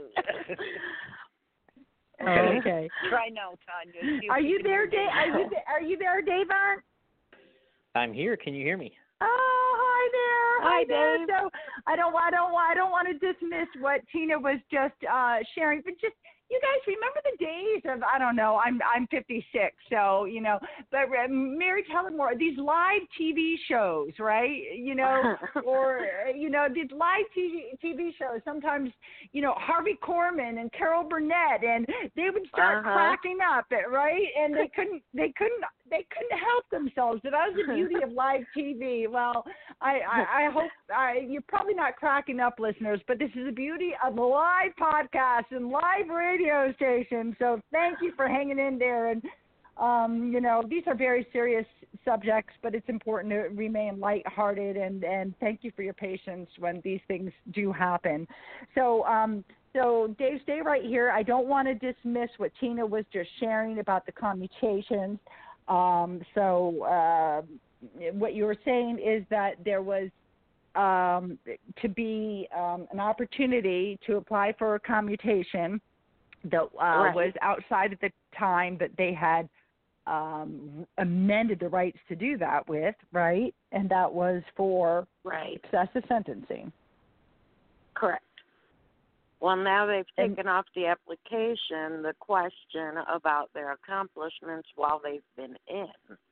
Okay. Try now, Tanya. See if Are you can there, hear Dave? me. Are you there? Are you there, Dave? Arndt? I'm here. Can you hear me? Oh, hi there. Hi, there. Dave. So I don't, I don't, I don't want to dismiss what Tina was just uh, sharing, but just you guys remember the days of I don't know. I'm I'm fifty-six, so you know. But uh, Mary Tyler these live T V shows, right? You know, or uh, you know, these live T V T V shows. Sometimes you know Harvey Korman and Carol Burnett, and they would start Uh-huh. cracking up, right? And they couldn't, they couldn't, they couldn't help themselves. But that was the beauty of live T V. Well, I I, I hope I, you're probably not cracking up, listeners, but this is the beauty of the live podcast and live radio station. So thank you for hanging in there. And um, you know, these are very serious subjects, but it's important to remain lighthearted, and, and thank you for your patience when these things do happen. So, um, so Dave, stay right here. I don't want to dismiss what Tina was just sharing about the commutations. Um, so uh, what you were saying is that there was um, to be um, an opportunity to apply for a commutation that uh, right. was outside of the time that they had um, amended the rights to do that with, right? And that was for right. excessive sentencing. Correct. Well, now they've And, taken off the application the question about their accomplishments while they've been in.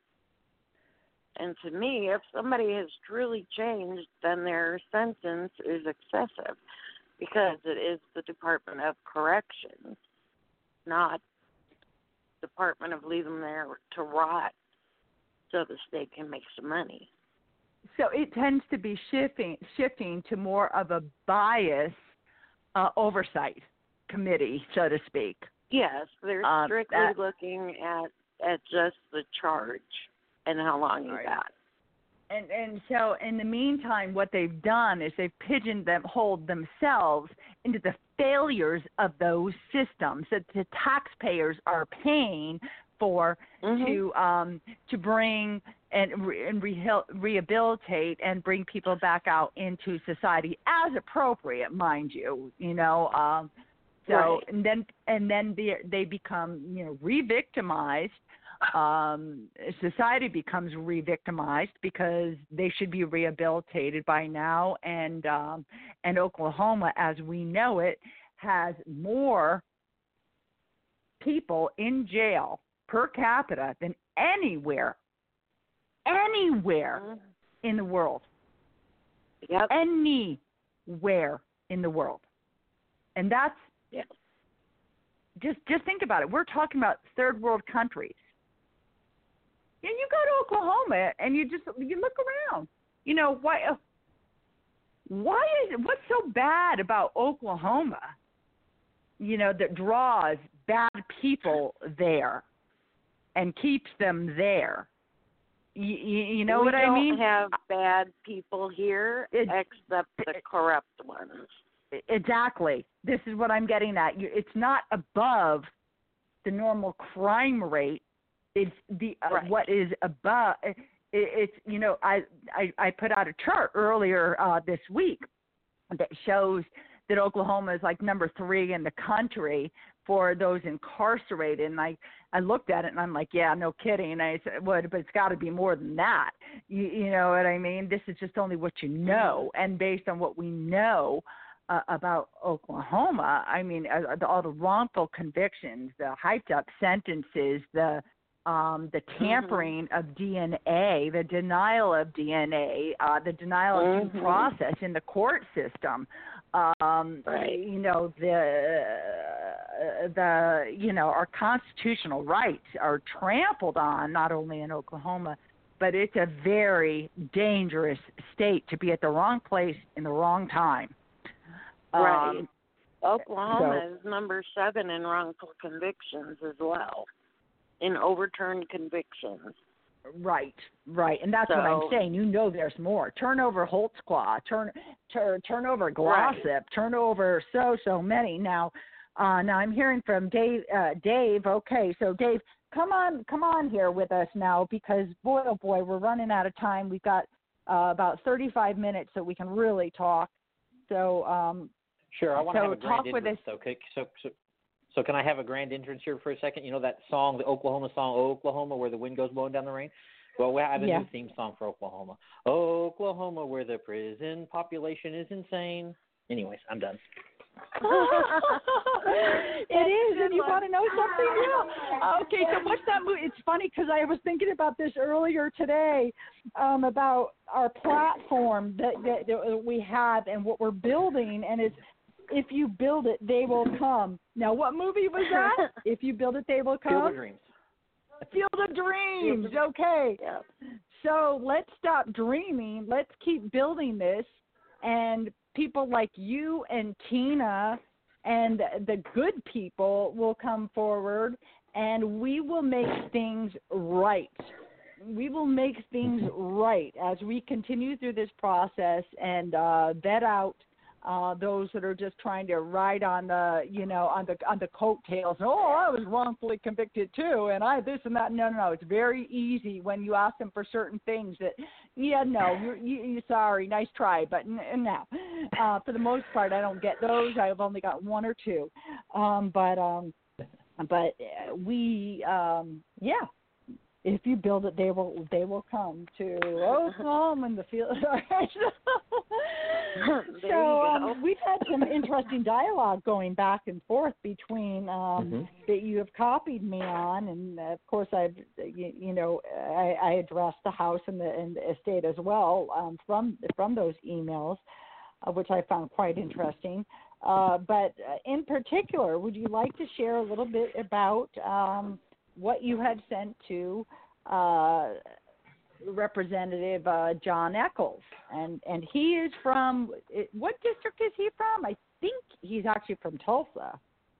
And to me, if somebody has truly changed, then their sentence is excessive, because it is the Department of Corrections, not Department of leave them there to rot so the state can make some money. So it tends to be shifting shifting to more of a bias uh, oversight committee, so to speak. Yes, they're Um, strictly that, looking at, at just the charge and how long you right. got. And and so in the meantime, what they've done is they've pigeoned them, hold themselves into the failures of those systems that the taxpayers are paying for Mm-hmm. to um, to bring and, re, and reha- rehabilitate and bring people back out into society as appropriate, mind you. You know, um, so Right. and then and then they they become you know re-victimized. Um, society becomes re-victimized because they should be rehabilitated by now, and um, and Oklahoma, as we know it, has more people in jail per capita than anywhere, anywhere Mm-hmm. in the world. Yep. Anywhere in the world, and that's Yep. just just think about it. We're talking about third world countries. And you go to Oklahoma and you just you look around. You know why? Why is it? What's so bad about Oklahoma? You know that draws bad people there and keeps them there. You, you, you know we what I mean? We don't have bad people here It, except the corrupt ones. Exactly. This is what I'm getting at. You, it's not above the normal crime rate. It's the uh, Right. what is above. It, it's you know I, I I put out a chart earlier uh, this week that shows that Oklahoma is like number three in the country for those incarcerated, and I I looked at it and I'm like, yeah, no kidding. And I said, well, but it's got to be more than that. You, you know what I mean? This is just only what you know, and based on what we know uh, about Oklahoma, I mean, uh, the, all the wrongful convictions, the hyped up sentences, the Um, the tampering mm-hmm. of D N A, the denial of D N A, uh, the denial of mm-hmm. due process in the court system, um, right. you know, the, uh, the, you know, our constitutional rights are trampled on, not only in Oklahoma, but it's a very dangerous state to be at the wrong place in the wrong time. Right. Um, Oklahoma so, is number seven in wrongful convictions as well. In overturned convictions. Right, right, and that's so, what I'm saying. You know, there's more. Turn over Holtzclaw, turn, turn, turn over Glossip, right. turn over so so many. Now, uh, now I'm hearing from Dave. Uh, Dave, okay, so Dave, come on, come on here with us now, because boy, oh boy, we're running out of time. We've got uh, about thirty-five minutes, so we can really talk. So, um, sure, I want to so have a grand talk with entrance. us. Okay, so, so So can I have a grand entrance here for a second? You know that song, the Oklahoma song, Oklahoma, where the wind goes blowing down the rain? Well, we have a yeah. new theme song for Oklahoma. Oklahoma, where the prison population is insane. Anyways, I'm done. It is, and you want to know something? Yeah. Okay, so what's that movie? It's funny because I was thinking about this earlier today um, about our platform that, that, that we have and what we're building, and it's if you build it, they will come. Now, what movie was that? If you build it, they will come. Field of Dreams. Field of Dreams. Okay. Yeah. So let's stop dreaming. Let's keep building this, and people like you and Tina and the good people will come forward and we will make things right. We will make things right as we continue through this process and uh, vet out uh, those that are just trying to ride on the, you know, on the on the coattails. Oh, I was wrongfully convicted too, and I this and that. No, no, no. It's very easy when you ask them for certain things that, yeah, no, you're, you, you're sorry, nice try, but n- no. Uh, for the most part, I don't get those. I've only got one or two, um, but um, but we, um, yeah. If you build it, they will. They will come to Oklahoma in the field. So um, we've had some interesting dialogue going back and forth between um, mm-hmm. that you have copied me on, and uh, of course I've you, you know I, I addressed the house and the, and the estate as well um, from from those emails, uh, which I found quite interesting. Uh, but uh, in particular, would you like to share a little bit about Um, what you had sent to uh, Representative uh, John Echols, and and he is from, what district is he from? I think he's actually from Tulsa.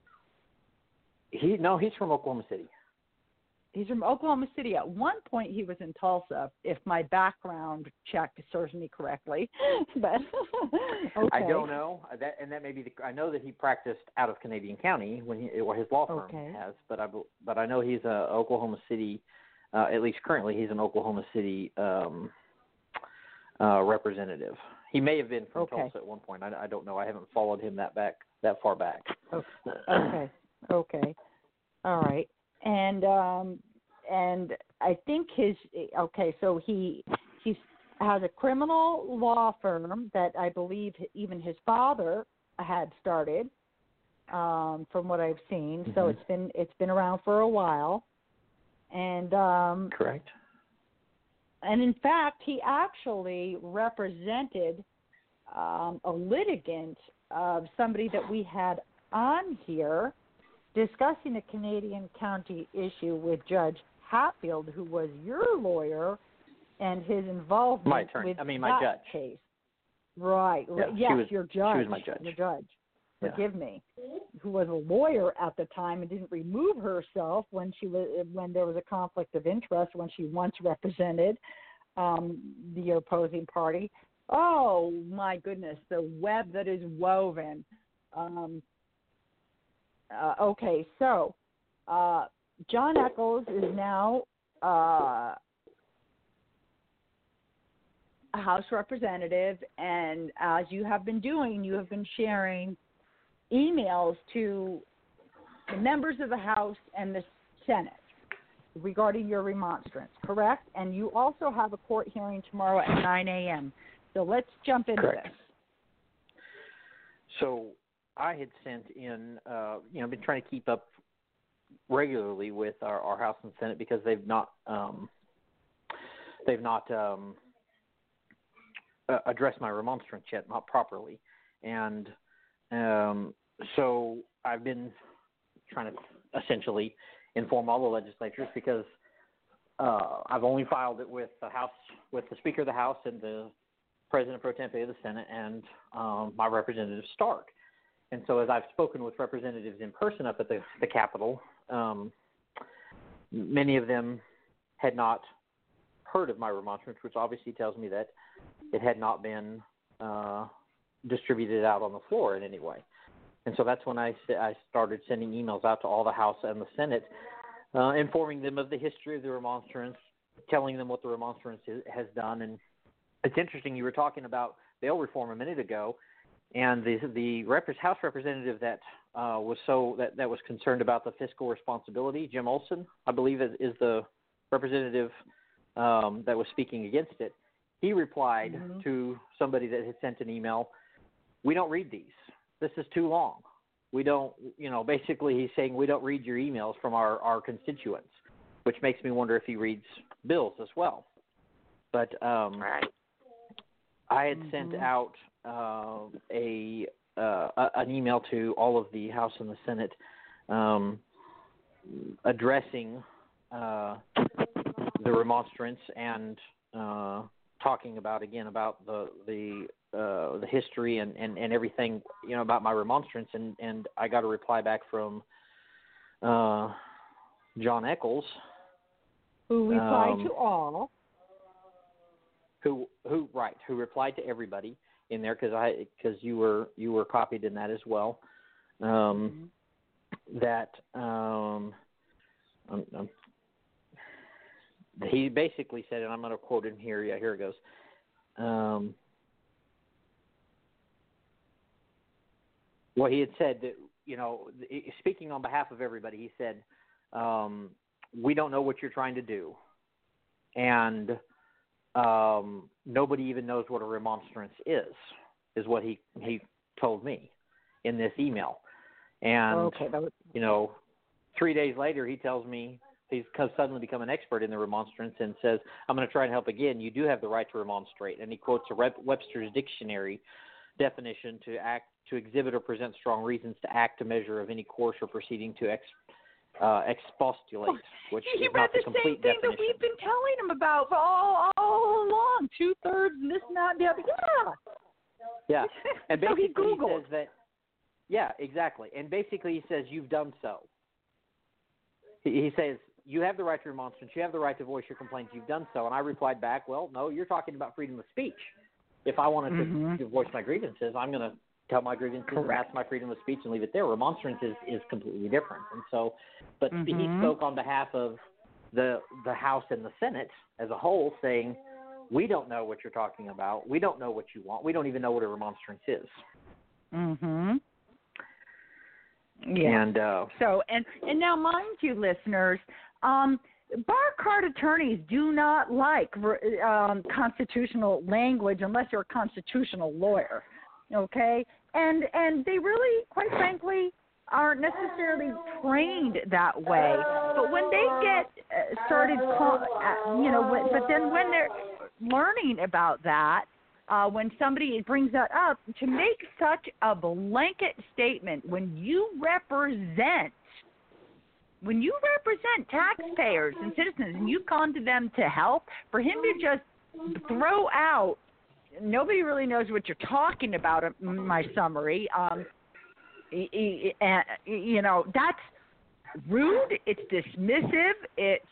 He no, he's from Oklahoma City. He's from Oklahoma City. At one point, he was in Tulsa, if my background check serves me correctly. But okay. I don't know that, and that may be the. I know that he practiced out of Canadian County when he, or his law firm okay. has, but I but I know he's a Oklahoma City. Uh, at least currently, he's an Oklahoma City um, uh, representative. He may have been from okay. Tulsa at one point. I, I don't know. I haven't followed him that back that far back. Okay. Okay. Okay. All right. And um, and I think his okay, so he he has a criminal law firm that I believe even his father had started, um, from what I've seen. Mm-hmm. So it's been it's been around for a while, and um, correct. And in fact, he actually represented um, a litigant of somebody that we had on here, discussing a Canadian County issue with Judge Hatfield, who was your lawyer, and his involvement my attorney. with I mean, my that judge. case. Right. Yeah, yes, was, your judge. She was my judge. The judge. Yeah. Forgive me. Who was a lawyer at the time and didn't remove herself when she was when there was a conflict of interest when she once represented um, the opposing party. Oh my goodness, the web that is woven. Um, Uh, okay, so uh, John Echols is now uh, a House representative, and as you have been doing, you have been sharing emails to the members of the House and the Senate regarding your remonstrance, correct? And you also have a court hearing tomorrow at nine a.m. So let's jump into correct. this. So I had sent in, uh, you know, been trying to keep up regularly with our, our House and Senate because they've not, um, they've not um, uh, addressed my remonstrance yet, not properly, and um, so I've been trying to essentially inform all the legislatures because uh, I've only filed it with the House, with the Speaker of the House and the President pro tempore of the Senate, and um, my Representative Stark. And so as I've spoken with representatives in person up at the, the Capitol, um, many of them had not heard of my remonstrance, which obviously tells me that it had not been uh, distributed out on the floor in any way. And so that's when I, I started sending emails out to all the House and the Senate, uh, informing them of the history of the remonstrance, telling them what the remonstrance is, has done. And it's interesting, you were talking about bail reform a minute ago, and the the rep- House representative that uh, was so that, that was concerned about the fiscal responsibility, Jim Olson, I believe is, is the representative um, that was speaking against it. He replied mm-hmm. to somebody that had sent an email, "We don't read these. This is too long. We don't, you know, basically he's saying we don't read your emails from our, our constituents," which makes me wonder if he reads bills as well. But um, right. I had mm-hmm. sent out uh, a uh, an email to all of the House and the Senate um, addressing uh, the remonstrance and uh, talking about again about the the uh, the history and, and, and everything, you know, about my remonstrance, and, and I got a reply back from uh, John Eccles, who replied um, to all. Who who right? Who replied to everybody in there because I because you were you were copied in that as well. Um, mm-hmm. That um, I'm, I'm, he basically said, and I'm going to quote him here. Yeah, here it goes. Um, well, he had said that, you know, speaking on behalf of everybody, he said, um, we don't know what you're trying to do, and um, nobody even knows what a remonstrance is, is what he, he told me in this email. And, okay, that was... you know, three days later, he tells me he's suddenly become an expert in the remonstrance and says, I'm going to try and help again. You do have the right to remonstrate. And he quotes a Webster's Dictionary definition to act, to exhibit or present strong reasons to act, to measure of any course or proceeding to ex, uh, expostulate, which he is read not the the complete same thing definition. that we've been telling him about for all, all along, two-thirds and this and that and the other. Yeah. Yeah. And so basically he Googled. he says that, yeah, exactly. And basically he says, you've done so. He, he says, you have the right to remonstrance. You have the right to voice your complaints. You've done so. And I replied back, well, no, you're talking about freedom of speech. If I wanted mm-hmm. to, to voice my grievances, I'm going to tell my grievances Correct. and that's my freedom of speech and leave it there. Remonstrance is, is completely different. And so, but mm-hmm. he spoke on behalf of the the House and the Senate as a whole, saying, we don't know what you're talking about. We don't know what you want. We don't even know what a remonstrance is. Mm-hmm. Yeah. And uh, so, and, and now, mind you, listeners, um, bar card attorneys do not like um, constitutional language unless you're a constitutional lawyer, okay? And and they really, quite frankly, aren't necessarily trained that way. But when they get uh, started, uh, you know, when, but then when they're learning about that, Uh, when somebody brings that up, to make such a blanket statement when you represent, when you represent taxpayers and citizens and you've gone to them to help, for him to just throw out, nobody really knows what you're talking about in my summary, um, you know, that's rude, it's dismissive, it's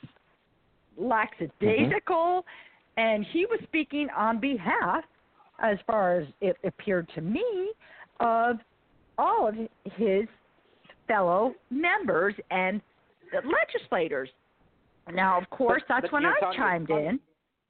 lackadaisical, and he was speaking on behalf, as far as it appeared to me, of all of his fellow members and the legislators. Now, of course, but, that's but, when you know, I Tanya, chimed in.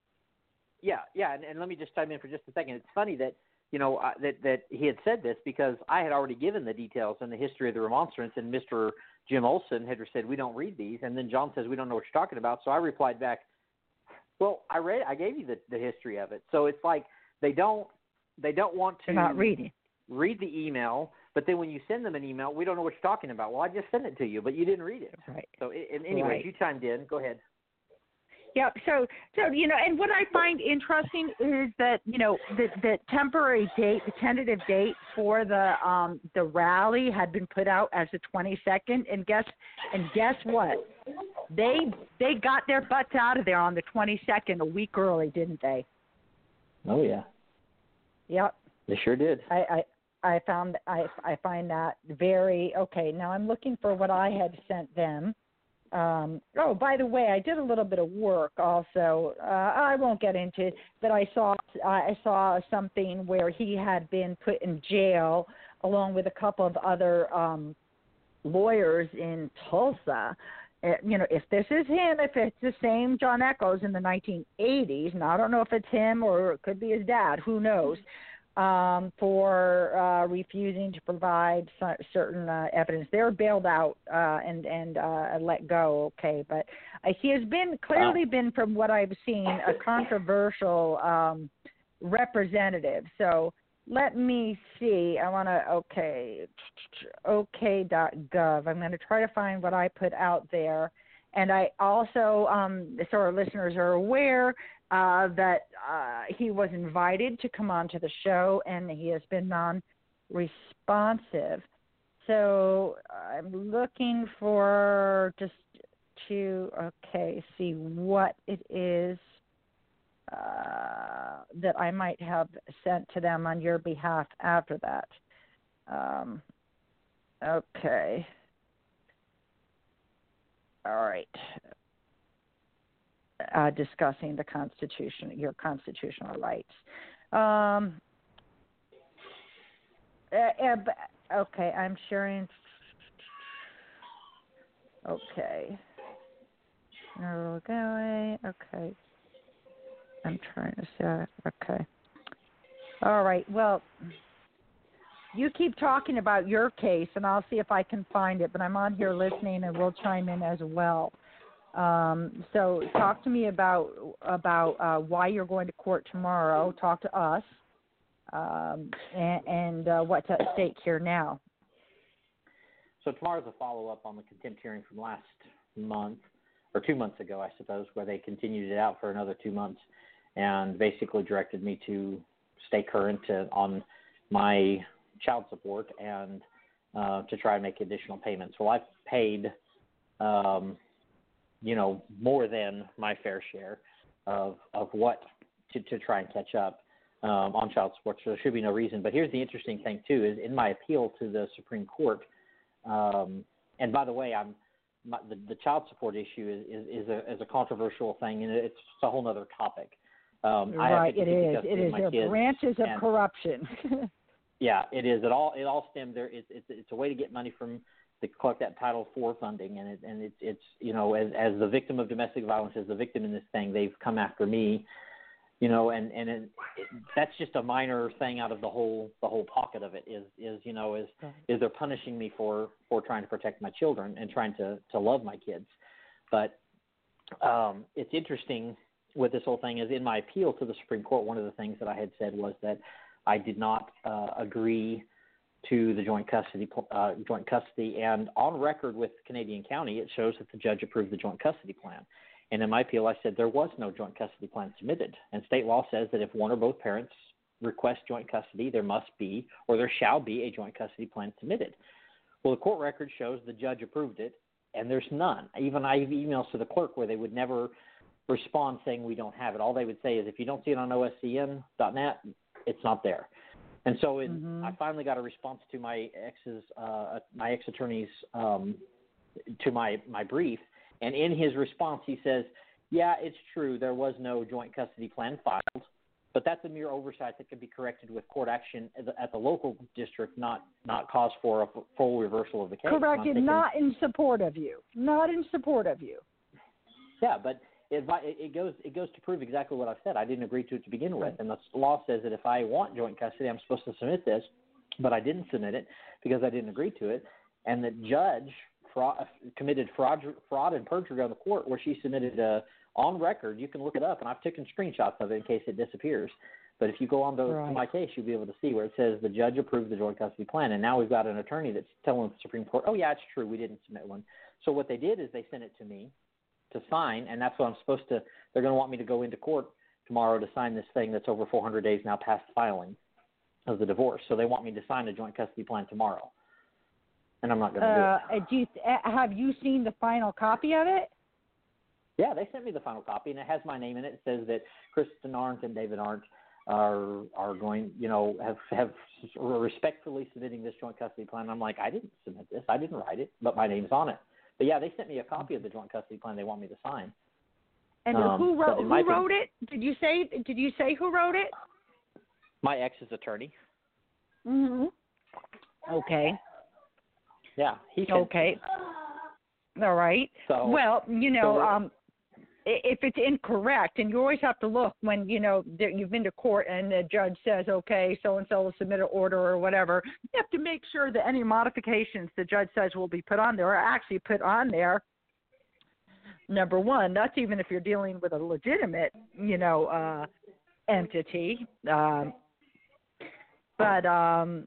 Yeah, yeah, and, and let me just chime in for just a second. It's funny that, you know, uh, that, that he had said this because I had already given the details and the history of the remonstrance, and Mister Jim Olson had said, we don't read these, and then John says, we don't know what you're talking about. So I replied back, well, I read, I gave you the, the history of it. So it's like, They don't. They don't want to They're not reading. read the email, but then when you send them an email, we don't know what you're talking about. Well, I just sent it to you, but you didn't read it. Right. So, and anyways, right. you chimed in. Go ahead. Yeah. So, so you know, and what I find interesting is that you know the the temporary date, the tentative date for the um the rally had been put out as the twenty-second, and guess and guess what? They they got their butts out of there on the twenty-second, a week early, didn't they? Oh yeah. Yep. They sure did. I, I I found I I find that very okay. Now I'm looking for what I had sent them. Um, oh, by the way, I did a little bit of work also. Uh, I won't get into it, but I saw I saw something where he had been put in jail along with a couple of other um, lawyers in Tulsa. Uh, you know, if this is him, if it's the same John Eccles in the nineteen eighties, and I don't know if it's him or it could be his dad, who knows, um, for uh, refusing to provide certain uh, evidence. They're bailed out uh, and, and uh, let go, okay, but uh, he has been, clearly wow. been, from what I've seen, a controversial um, representative. So let me see. I want to, okay, okay dot gov. I'm going to try to find what I put out there. And I also, um, so our listeners are aware uh, that uh, he was invited to come on to the show, and he has been non-responsive. So I'm looking for just to, okay, see what it is Uh, that I might have sent to them on your behalf after that. Um, okay. all right. Uh, discussing the Constitution, your constitutional rights. Um, uh, uh, okay, I'm sharing. Okay. Okay. Okay. I'm trying to say. Okay. All right. Well, you keep talking about your case, and I'll see if I can find it. But I'm on here listening, and we'll chime in as well. Um, so, talk to me about about uh, why you're going to court tomorrow. Talk to us, um, and, and uh, what's at stake here now. So tomorrow's a follow-up on the contempt hearing from last month, or two months ago, I suppose, where they continued it out for another two months and basically directed me to stay current uh, on my child support and uh, to try and make additional payments. Well, I've paid, um, you know, more than my fair share of of what to, to try and catch up um, on child support, so there should be no reason. But here's the interesting thing, too, is in my appeal to the Supreme Court, um, and by the way, I'm my, the, the child support issue is, is, is, a, is a controversial thing, and it's a whole other topic. Um, right, I it is. It is. There are branches of and, corruption. yeah, it is. It all it all stemmed there. It's it's it's a way to get money from to collect that Title four funding, and it and it's it's you know as as the victim of domestic violence, as the victim in this thing, they've come after me, you know, and and it, it, that's just a minor thing out of the whole the whole pocket of it is is you know is is they're punishing me for for trying to protect my children and trying to to love my kids, but um, it's interesting with this whole thing is in my appeal to the Supreme Court, one of the things that I had said was that I did not uh, agree to the joint custody uh, joint custody, and on record with Canadian County, it shows that the judge approved the joint custody plan. And in my appeal, I said there was no joint custody plan submitted, and state law says that if one or both parents request joint custody, there must be or there shall be a joint custody plan submitted. Well, the court record shows the judge approved it, and there's none. Even I have emails to the clerk where they would never respond saying we don't have it. All they would say is if you don't see it on O S C N dot net, it's not there. And so in, mm-hmm. I finally got a response to my ex's, uh, my ex-attorney's, um, to my, my brief. And in his response, he says, yeah, it's true. There was no joint custody plan filed, but that's a mere oversight that can be corrected with court action at the, at the local district, not, not cause for a full reversal of the case. Corrected, thinking, not in support of you, not in support of you. Yeah, but It, it goes it goes to prove exactly what I've said. I didn't agree to it to begin with, and the law says that if I want joint custody, I'm supposed to submit this, but I didn't submit it because I didn't agree to it, and the judge fraud, committed fraud, fraud and perjury on the court where she submitted a, on record. You can look it up, and I've taken screenshots of it in case it disappears. But if you go on to, right. to my case, you'll be able to see where it says the judge approved the joint custody plan, and now we've got an attorney that's telling the Supreme Court, oh, yeah, it's true, we didn't submit one. So what they did is they sent it to me to sign, and that's what I'm supposed to – they're going to want me to go into court tomorrow to sign this thing that's over four hundred days now past filing of the divorce. So they want me to sign a joint custody plan tomorrow, and I'm not going to uh, do it. Do you, have you seen the final copy of it? Yeah, they sent me the final copy, and it has my name in it. It says that Kristen Arndt and David Arndt are are going, you know, have, have respectfully submitting this joint custody plan. I'm like, I didn't submit this. I didn't write it, but my name's on it. But yeah, they sent me a copy of the joint custody plan they want me to sign. And um, who wrote who wrote it? Did you say did you say who wrote it? My ex's attorney. Mhm. Okay. Yeah, he sent Okay. Me. All right. So, well, you know, so um if it's incorrect, and you always have to look when, you know, you've been to court and the judge says, okay, so-and-so will submit an order or whatever, you have to make sure that any modifications the judge says will be put on there are actually put on there. Number one, that's even if you're dealing with a legitimate, you know, uh, entity. Um, but, um,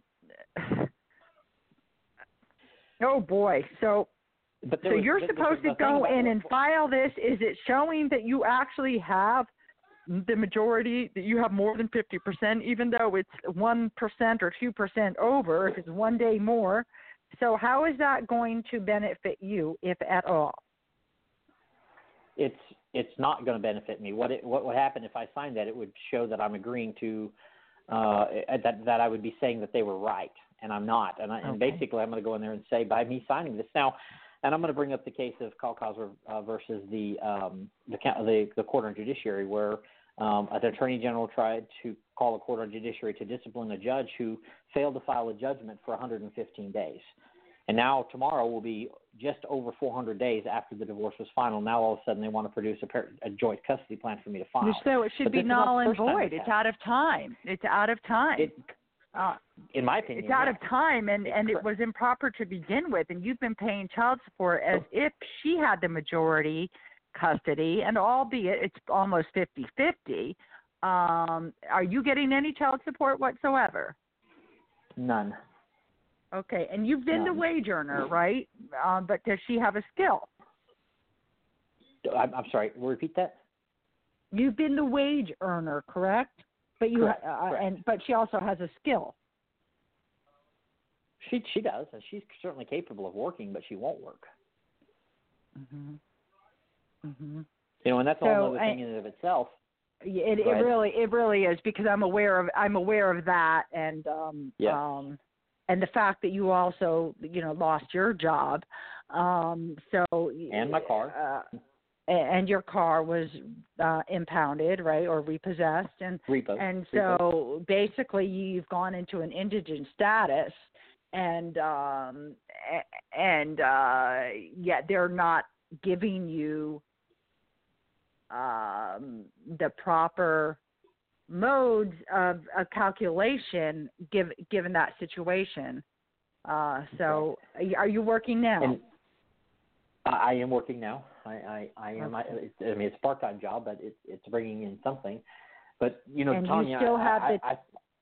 oh, boy. So... But so was, you're the, supposed the, the to go in and file this. Is it showing that you actually have the majority, that you have more than fifty percent, even though it's one percent or two percent over, if it's one day more? So how is that going to benefit you, if at all? It's it's not going to benefit me. What it, what would happen if I signed that? It would show that I'm agreeing to uh, that that I would be saying that they were right, and I'm not. And, I, okay. and basically, I'm going to go in there and say by me signing this now. And I'm going to bring up the case of Kalkauser uh, versus the, um, the the the Court on Judiciary, where um, an attorney general tried to call a Court on Judiciary to discipline a judge who failed to file a judgment for one hundred fifteen days. And now tomorrow will be just over four hundred days after the divorce was final. Now all of a sudden they want to produce a, par- a joint custody plan for me to file. So it should But be this is not null the and first time void. it's It's out of time. It's out of time. It, uh, in my opinion, it's out yes. of time, and, It's and it correct. was improper to begin with. And you've been paying child support as if she had the majority custody, and albeit it's almost fifty-fifty. Um, are you getting any child support whatsoever? None. Okay, and you've been the None. wage earner, right? Um, but does she have a skill? I'm, I'm sorry. Repeat that. You've been the wage earner, correct? But you Correct, uh, correct. and but she also has a skill. She she does, and she's certainly capable of working, but she won't work. Mhm. Mhm. You know, and that's a So, whole other I- thing in and of itself. Yeah, It, Go it ahead. really, it really is, because I'm aware of, I'm aware of that, and um, Yeah. um, and the fact that you also, you know, lost your job, um, so And my car. uh, and your car was uh, impounded, right, or repossessed, and Repo. and Repo. so basically you've gone into an indigent status, and um, a- and uh, yet they're not giving you um, the proper modes of, of calculation give, given that situation. Uh, so are you, are you working now? And I, I am working now. I, I, I am. I, Okay. it's, I mean, it's a part-time job, but it's it's bringing in something. But you know, And you Tanya, still I, have I, the- I,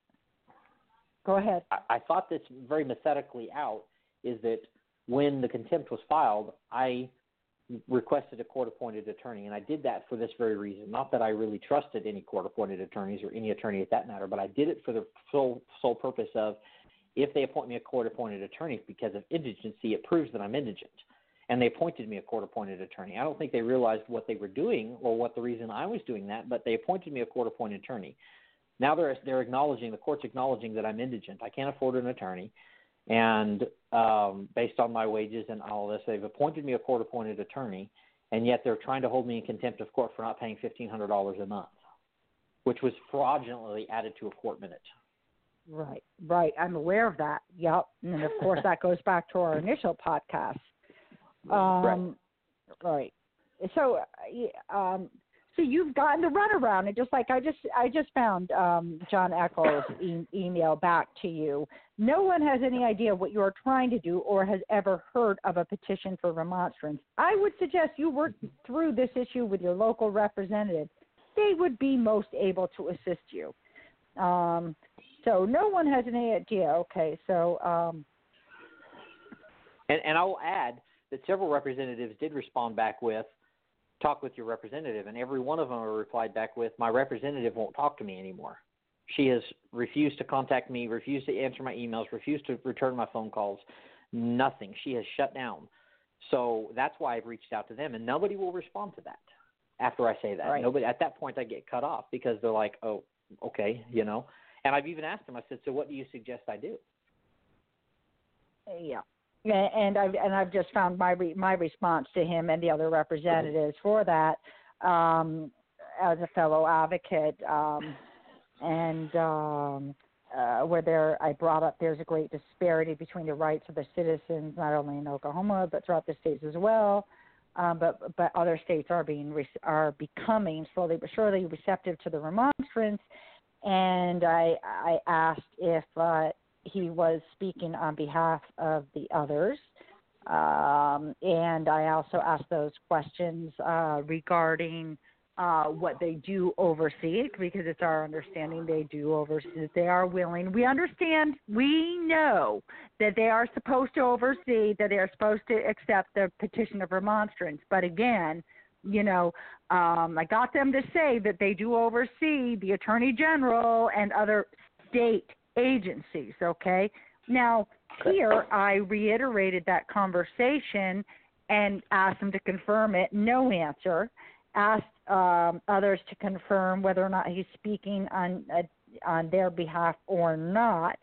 Go ahead. I, I thought this very methodically out is that when the contempt was filed, I requested a court-appointed attorney, and I did that for this very reason. Not that I really trusted any court-appointed attorneys or any attorney at that matter, but I did it for the sole sole purpose of, if they appoint me a court-appointed attorney because of indigency, it proves that I'm indigent. And they appointed me a court-appointed attorney. I don't think they realized what they were doing or what the reason I was doing that, but they appointed me a court-appointed attorney. Now they're they're acknowledging, the court's acknowledging that I'm indigent. I can't afford an attorney. And um, based on my wages and all this, they've appointed me a court-appointed attorney, and yet they're trying to hold me in contempt of court for not paying fifteen hundred dollars a month, which was fraudulently added to a court minute. Right, right. I'm aware of that. Yep. And of course that goes back to our initial podcast. Um, right. right. So, uh, um, so you've gotten the runaround, and just like I just, I just found um, John Eccles' e- email back to you. No one has any idea what you are trying to do or has ever heard of a petition for remonstrance. I would suggest you work through this issue with your local representative. They would be most able to assist you. Um, so no one has any idea. Okay, so um, And, and I will add that several representatives did respond back with, talk with your representative, and every one of them replied back with, my representative won't talk to me anymore. She has refused to contact me, refused to answer my emails, refused to return my phone calls, nothing. She has shut down. So that's why I've reached out to them, and nobody will respond to that after I say that. Right. Nobody at that point I get cut off because they're like, oh, okay, you know. And I've even asked them, I said, so what do you suggest I do? yeah. And I've and I've just found my re, my response to him and the other representatives for that um, as a fellow advocate, um, and um, uh, where there I brought up there's a great disparity between the rights of the citizens not only in Oklahoma but throughout the states as well. Um, but but other states are being are becoming slowly but surely receptive to the remonstrance, and I I asked if. Uh, he was speaking on behalf of the others. Um, and I also asked those questions uh, regarding uh, what they do oversee, because it's our understanding they do oversee, they are willing. We understand, we know that they are supposed to oversee, that they are supposed to accept the petition of remonstrance. But again, you know, um, I got them to say that they do oversee the Attorney General and other state agencies, okay? Now, here I reiterated that conversation and asked them to confirm it. No answer. Asked um, others to confirm whether or not he's speaking on uh, on their behalf or not.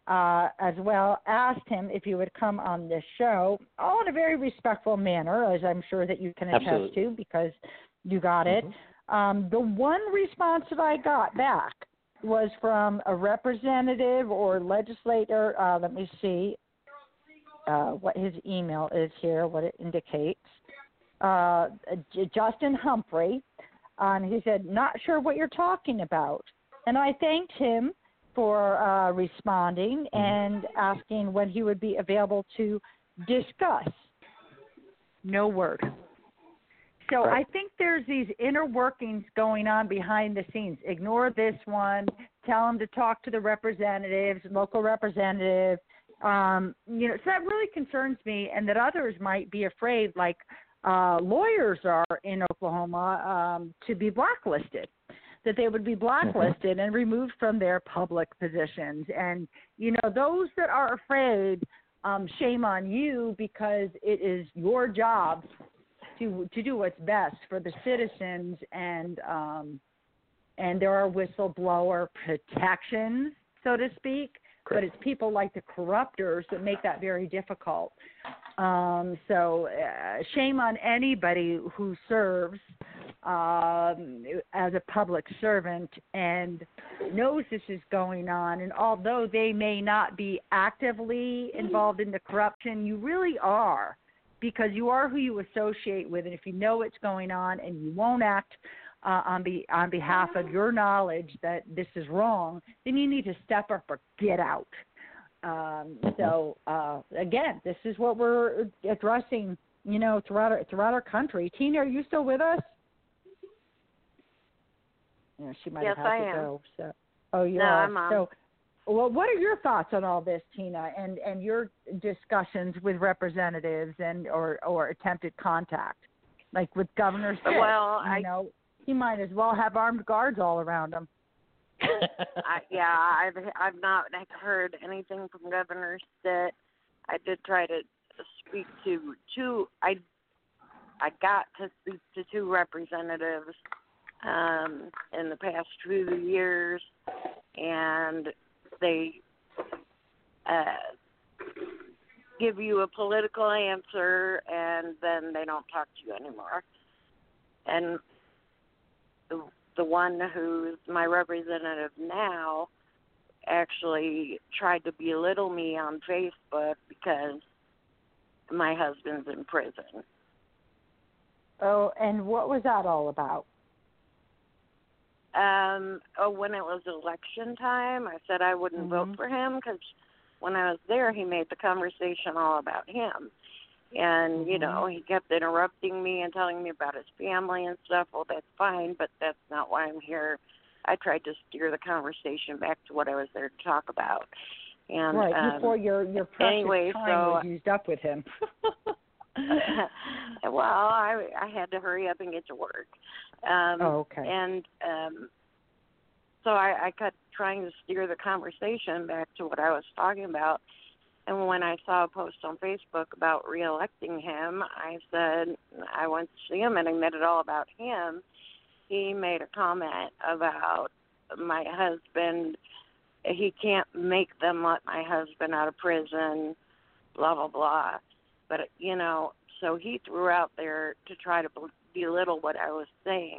uh, as well, asked him if he would come on this show, all in a very respectful manner, as I'm sure that you can attest Absolutely. to because you got it. Mm-hmm. Um, the one response that I got back was from a representative or legislator. Uh, let me see uh, what his email is here, what it indicates. Uh, J- Justin Humphrey. Uh, and he said, not sure what you're talking about. And I thanked him for uh, responding and asking when he would be available to discuss. No word. So Right. I think there's these inner workings going on behind the scenes. Ignore this one. Tell him to talk to the representatives, local representative. Um, you know, so that really concerns me, and that others might be afraid, like uh, lawyers are in Oklahoma, um, to be blacklisted. That they would be blacklisted and removed from their public positions. And, you know, those that are afraid, um, shame on you, because it is your job to to do what's best for the citizens. And um, and there are whistleblower protections, so to speak. Correct. But it's people like the corruptors that make that very difficult. Um, so uh, shame on anybody who serves um, as a public servant and knows this is going on. And although they may not be actively involved in the corruption, you really are, because you are who you associate with. And if you know what's going on and you won't act uh, on, be, on behalf of your knowledge that this is wrong, then you need to step up or get out. Um, so, uh, again, this is what we're addressing, you know, throughout our, throughout our country. Tina, are you still with us? Yeah, she might yes, have had I to am. go. So, oh, you no, are. I'm on. So, well, what are your thoughts on all this, Tina, and, and your discussions with representatives and or, or attempted contact, like with Governor Stitt? Well, you I know, he might as well have armed guards all around him. I, yeah, I've I've not heard anything from Governor Stitt. I did try to speak to two. I I got to speak to two representatives um, in the past few years, and they uh, give you a political answer, and then they don't talk to you anymore. And the The one who's my representative now actually tried to belittle me on Facebook because my husband's in prison. Oh, and what was that all about? Um, oh, when it was election time, I said I wouldn't Mm-hmm. vote for him because when I was there, he made the conversation all about him. And, Mm-hmm. you know, he kept interrupting me and telling me about his family and stuff. Well, that's fine, but that's not why I'm here. I tried to steer the conversation back to what I was there to talk about. And, right, um, before your, your precious anyway, time so, was used up with him. well, I I had to hurry up and get to work. Um, oh, okay. And um, so I, I kept trying to steer the conversation back to what I was talking about. And when I saw a post on Facebook about reelecting him, I said I went to see him and I made it all about him. He made a comment about my husband. He can't make them let my husband out of prison, blah, blah, blah. But, you know, so he threw out there to try to belittle what I was saying.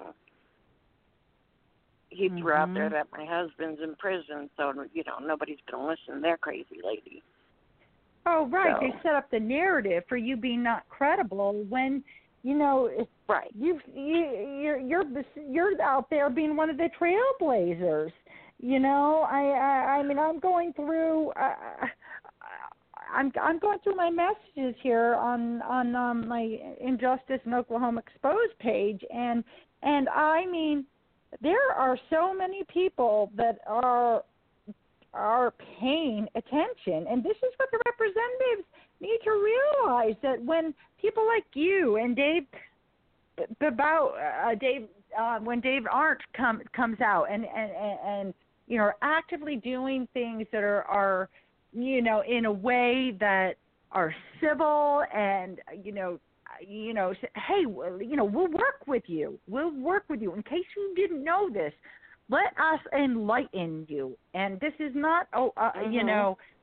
He mm-hmm. threw out there that my husband's in prison, so, you know, nobody's going to listen to that crazy lady. Oh, right. So, they set up the narrative for you being not credible when, you know, right. you've, you, you're you're you're out there being one of the trailblazers. You know, I I, I mean, I'm going through. Uh, I'm I'm going through my messages here on on um, my Injustice in Oklahoma Exposed page, and and I mean, there are so many people that are. are paying attention. And this is what the representatives need to realize, that when people like you and Dave about uh, Dave uh, when Dave Arndt come, comes out and, and, and, and you know are actively doing things that are, are you know in a way that are civil and you know you know hey you know we'll work with you we'll work with you in case you didn't know this. Let us enlighten you. And this is not, oh, uh, mm-hmm. you know,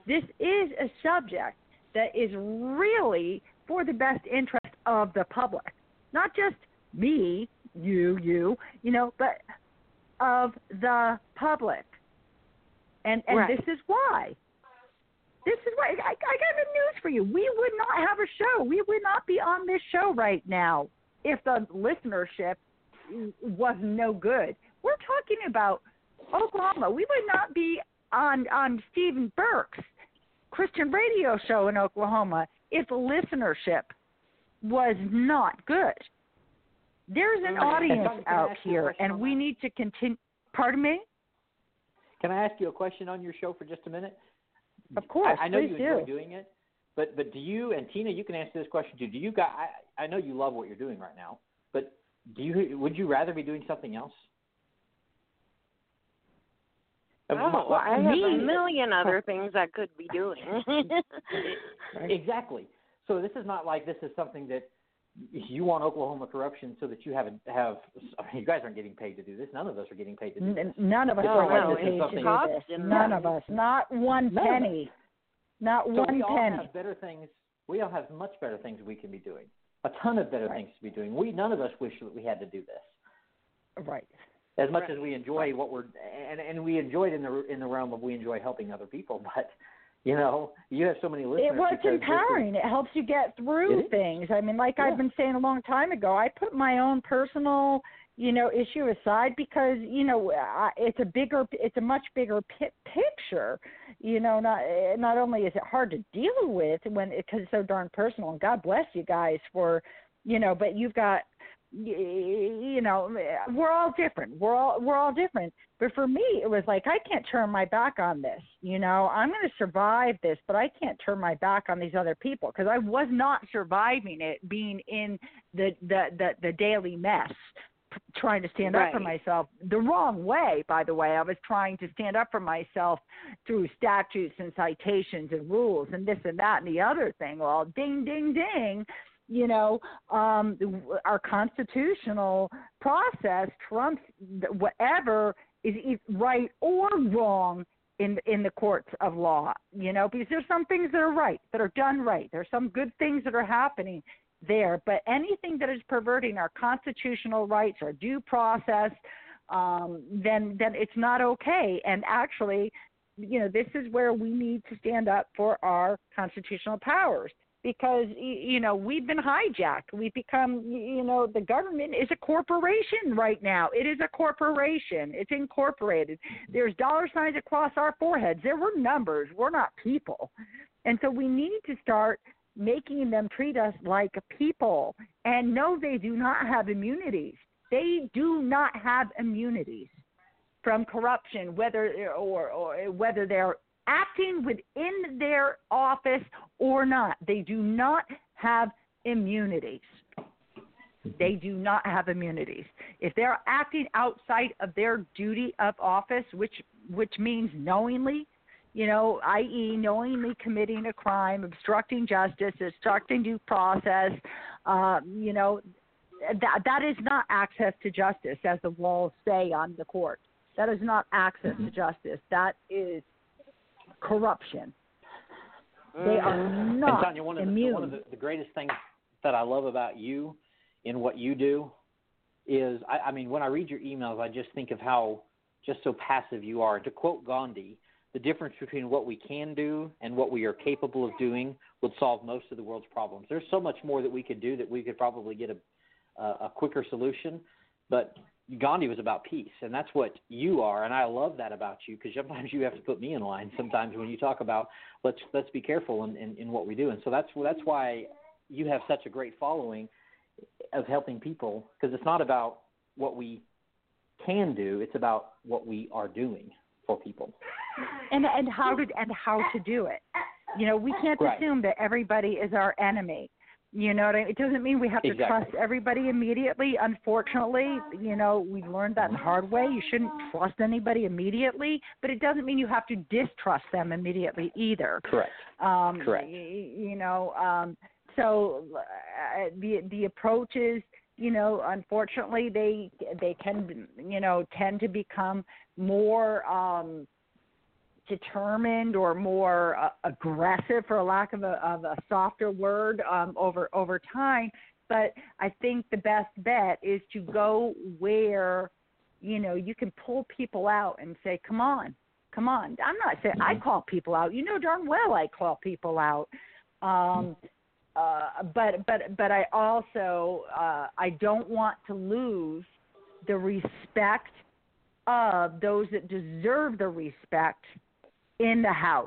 this is a subject that is really for the best interest of the public, not just me, you, you, you know, but of the public. And and Right. this is why. This is why. I, I got good news for you. We would not have a show. We would not be on this show right now if the listenership was no good. We're talking about Oklahoma. We would not be on on Stephen Burke's Christian radio show in Oklahoma if the listenership was not good. There's an audience Can I out ask you a here, question and on we that? need to continue. Pardon me? Can I ask you a question on your show for just a minute? Of course, I, I know please you do. enjoy doing it, but but do you, and Tina, you can answer this question too. Do you guys? I, I know you love what you're doing right now, but do you? Would you rather be doing something else? Oh, I have me- a million other things I could be doing. Exactly. So this is not like this is something that you want Oklahoma corruption so that you have a, have. I mean, you guys aren't getting paid to do this. None of us are getting paid to do this. N- none of us It's are not like no, this is paid to something- do costs this. and None money. of us. Not one None of us. penny. Not So one we all penny. have better things. We all have much better things we can be doing. A ton of better Right. things to be doing. We none of us wish that we had to do this. Right. As much Right. as we enjoy what we're and and we enjoy it in the in the realm of we enjoy helping other people, but you know you have so many listeners. It was because this is- empowering. It helps you get It through is. things. I mean, like Yeah. I've been saying a long time ago, I put my own personal, you know, issue aside because, you know, I, it's a bigger, it's a much bigger pi- picture. You know, not not only is it hard to deal with when because it's so darn personal, and God bless you guys for, you know, but you've got, you know, we're all different. We're all we're all different. But for me, it was like I can't turn my back on this. You know, I'm going to survive this, but I can't turn my back on these other people because I was not surviving it, being in the the the, the daily mess, p- trying to stand up for Right. myself the wrong way. By the way, I was trying to stand up for myself through statutes and citations and rules and this and that and the other thing. Well, ding, ding, ding. You know, um, our constitutional process trumps whatever is e- right or wrong in in the courts of law. You know, because there's some things that are right, that are done right. There's some good things that are happening there, but anything that is perverting our constitutional rights, our due process, um, then then it's not okay. And actually, you know, this is where we need to stand up for our constitutional powers. Because, you know, we've been hijacked. We've become, you know, the government is a corporation right now. It is a corporation. It's incorporated. There's dollar signs across our foreheads. There were numbers. We're not people. And so we need to start making them treat us like people. And no, they do not have immunities. They do not have immunities from corruption, whether or, or whether they're acting within their office or not. They do not have immunities. They do not have immunities. If they're acting outside of their duty of office, which which means knowingly, you know, that is knowingly committing a crime, obstructing justice, obstructing due process, uh, you know, that that is not access to justice, as the laws say on the court. That is not access to justice. That is corruption. They are not and Tanya, one of, the, immune. one of the, the greatest things that I love about you in what you do is, I, I mean, when I read your emails, I just think of how just so passive you are. To quote Gandhi, the difference between what we can do and what we are capable of doing would solve most of the world's problems. There's so much more that we could do that we could probably get a, a, a quicker solution, but Gandhi was about peace, and that's what you are, and I love that about you because sometimes you have to put me in line sometimes when you talk about let's let's be careful in, in, in what we do, and so that's that's why you have such a great following of helping people, because it's not about what we can do, it's about what we are doing for people. And and how to and how to do it. You know, we can't Right. assume that everybody is our enemy. You know what I mean? It doesn't mean we have to Exactly. trust everybody immediately. Unfortunately, you know, we learned that in the hard way. You shouldn't trust anybody immediately, but it doesn't mean you have to distrust them immediately either. Correct. Um, Correct. y- You know, um, so uh, the the approaches, you know, unfortunately, they they can, you know, tend to become more. Um, determined or more uh, aggressive, for a lack of a, of a softer word, um, over over time. But I think the best bet is to go where, you know, you can pull people out and say, come on, come on. I'm not saying I call people out. You know darn well I call people out. Um, uh, but but but I also uh, I don't want to lose the respect of those that deserve the respect in the House,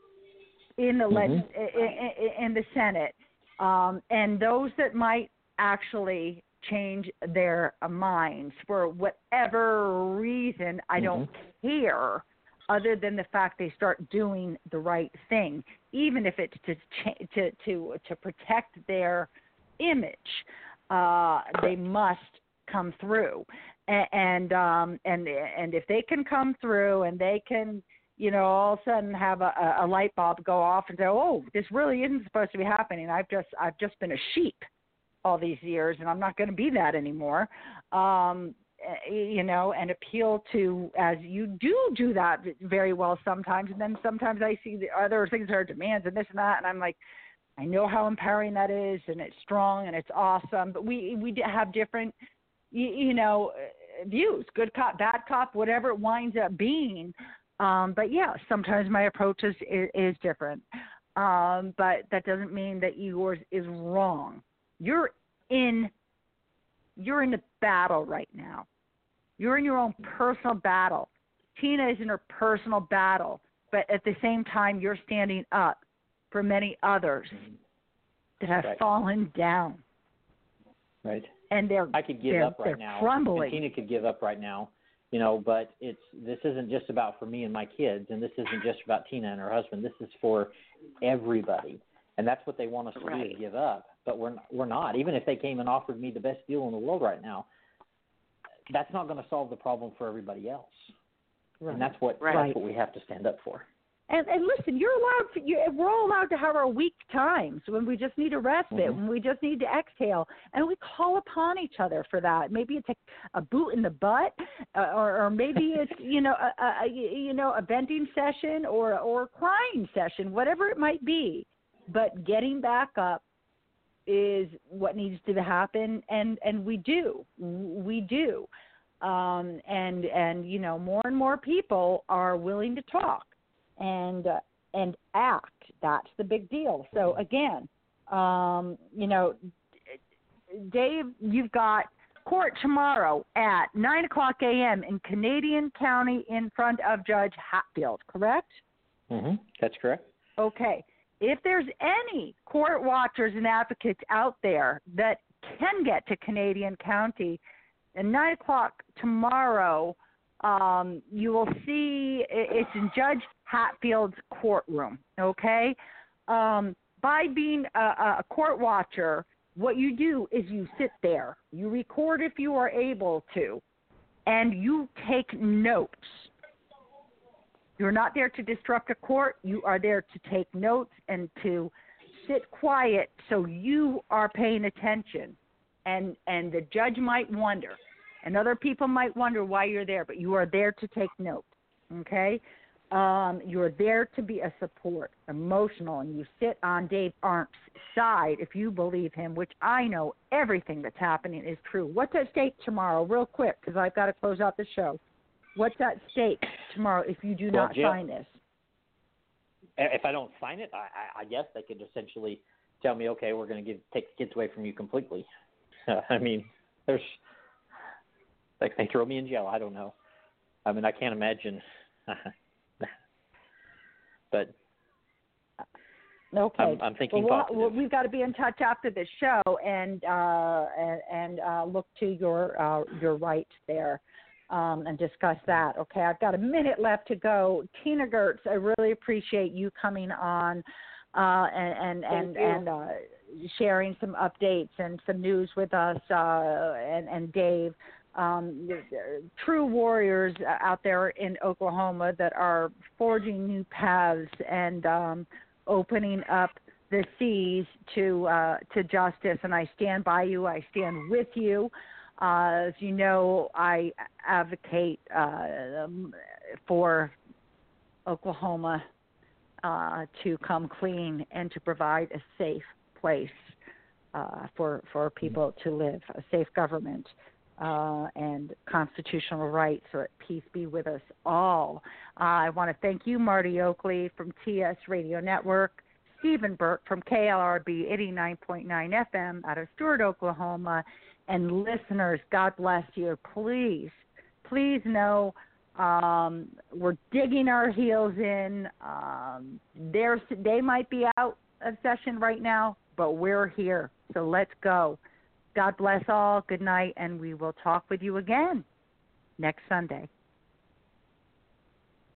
in the mm-hmm. leg- in, in the Senate, um, and those that might actually change their minds for whatever reason. I mm-hmm. don't care, other than the fact they start doing the right thing, even if it's to cha- to to to protect their image. Uh, they must come through, and and, um, and and if they can come through and they can, you know, all of a sudden have a, a light bulb go off and say, oh, this really isn't supposed to be happening. I've just I've just been a sheep all these years, and I'm not going to be that anymore. Um, you know, and appeal to, as you do do that very well sometimes, and then sometimes I see the other things that are demands and this and that, and I'm like, I know how empowering that is, and it's strong, and it's awesome, but we we have different, you, you know, views, good cop, bad cop, whatever it winds up being. Um, but yeah, sometimes my approach is, is, is different, um, but that doesn't mean that yours is wrong. You're in, you're in the battle right now. You're in your own personal battle. Tina is in her personal battle, but at the same time, you're standing up for many others that have right. fallen down. Right. And they're I could give they're, up right they're now. crumbling. And Tina could give up right now, you know. But it's this isn't just about for me and my kids, and this isn't just about Tina and her husband. This is for everybody, and that's what they want us to right. do, is give up. But we're we're not. Even if they came and offered me the best deal in the world right now, that's not going to solve the problem for everybody else. Right. And that's what right. that's what we have to stand up for. And, and listen, you're allowed. To, you, we're all allowed to have our weak times when we just need a respite, mm-hmm. when we just need to exhale, and we call upon each other for that. Maybe it's a, a boot in the butt, uh, or, or maybe it's you know a, a you know a venting session or or a crying session, whatever it might be. But getting back up is what needs to happen, and, and we do, we do, um, and and you know more and more people are willing to talk and uh, and act. That's the big deal. So again, um, you know, Dave, you've got court tomorrow at nine o'clock a.m. in Canadian County in front of Judge Hatfield, correct? Mm-hmm. That's correct. Okay. If there's any court watchers and advocates out there that can get to Canadian County, at nine o'clock tomorrow, um, you will see it's in Judge Hatfield's courtroom, okay? Um, by being a, a court watcher, what you do is you sit there. You record if you are able to, and you take notes. You're not there to disrupt a court. You are there to take notes and to sit quiet so you are paying attention. And and the judge might wonder, and other people might wonder why you're there, but you are there to take notes, okay? Um, you're there to be a support, emotional, and you sit on Dave Arndt's side if you believe him, which I know everything that's happening is true. What's at stake tomorrow, real quick, because I've got to close out the show. What's at stake tomorrow if you do well, not Jill, sign this? If I don't sign it, I, I guess they could essentially tell me, okay, we're going to give take the kids away from you completely. Uh, I mean, there's like they throw me in jail. I don't know. I mean, I can't imagine. But okay, I'm, I'm thinking well, positive. Well, we've got to be in touch after the show and uh, and, and uh, look to your uh, your rights there. Um, and discuss that. Okay, I've got a minute left to go. Tina Gertz, I really appreciate you coming on uh, and and and, and uh, sharing some updates and some news with us. Uh, and, and Dave, um, true warriors out there in Oklahoma that are forging new paths and um, opening up the seas to uh, to justice. And I stand by you. I stand with you. Uh, as you know, I advocate uh, for Oklahoma uh, to come clean and to provide a safe place uh, for for people to live, a safe government uh, and constitutional rights. So peace be with us all. Uh, I want to thank you, Marty Oakley from T S Radio Network, Stephen Burke from K L R B eighty-nine point nine F M out of Stewart, Oklahoma. And listeners, God bless you. Please, please know um, we're digging our heels in. Um, they're, they might be out of session right now, but we're here. So let's go. God bless all. Good night, and we will talk with you again next Sunday.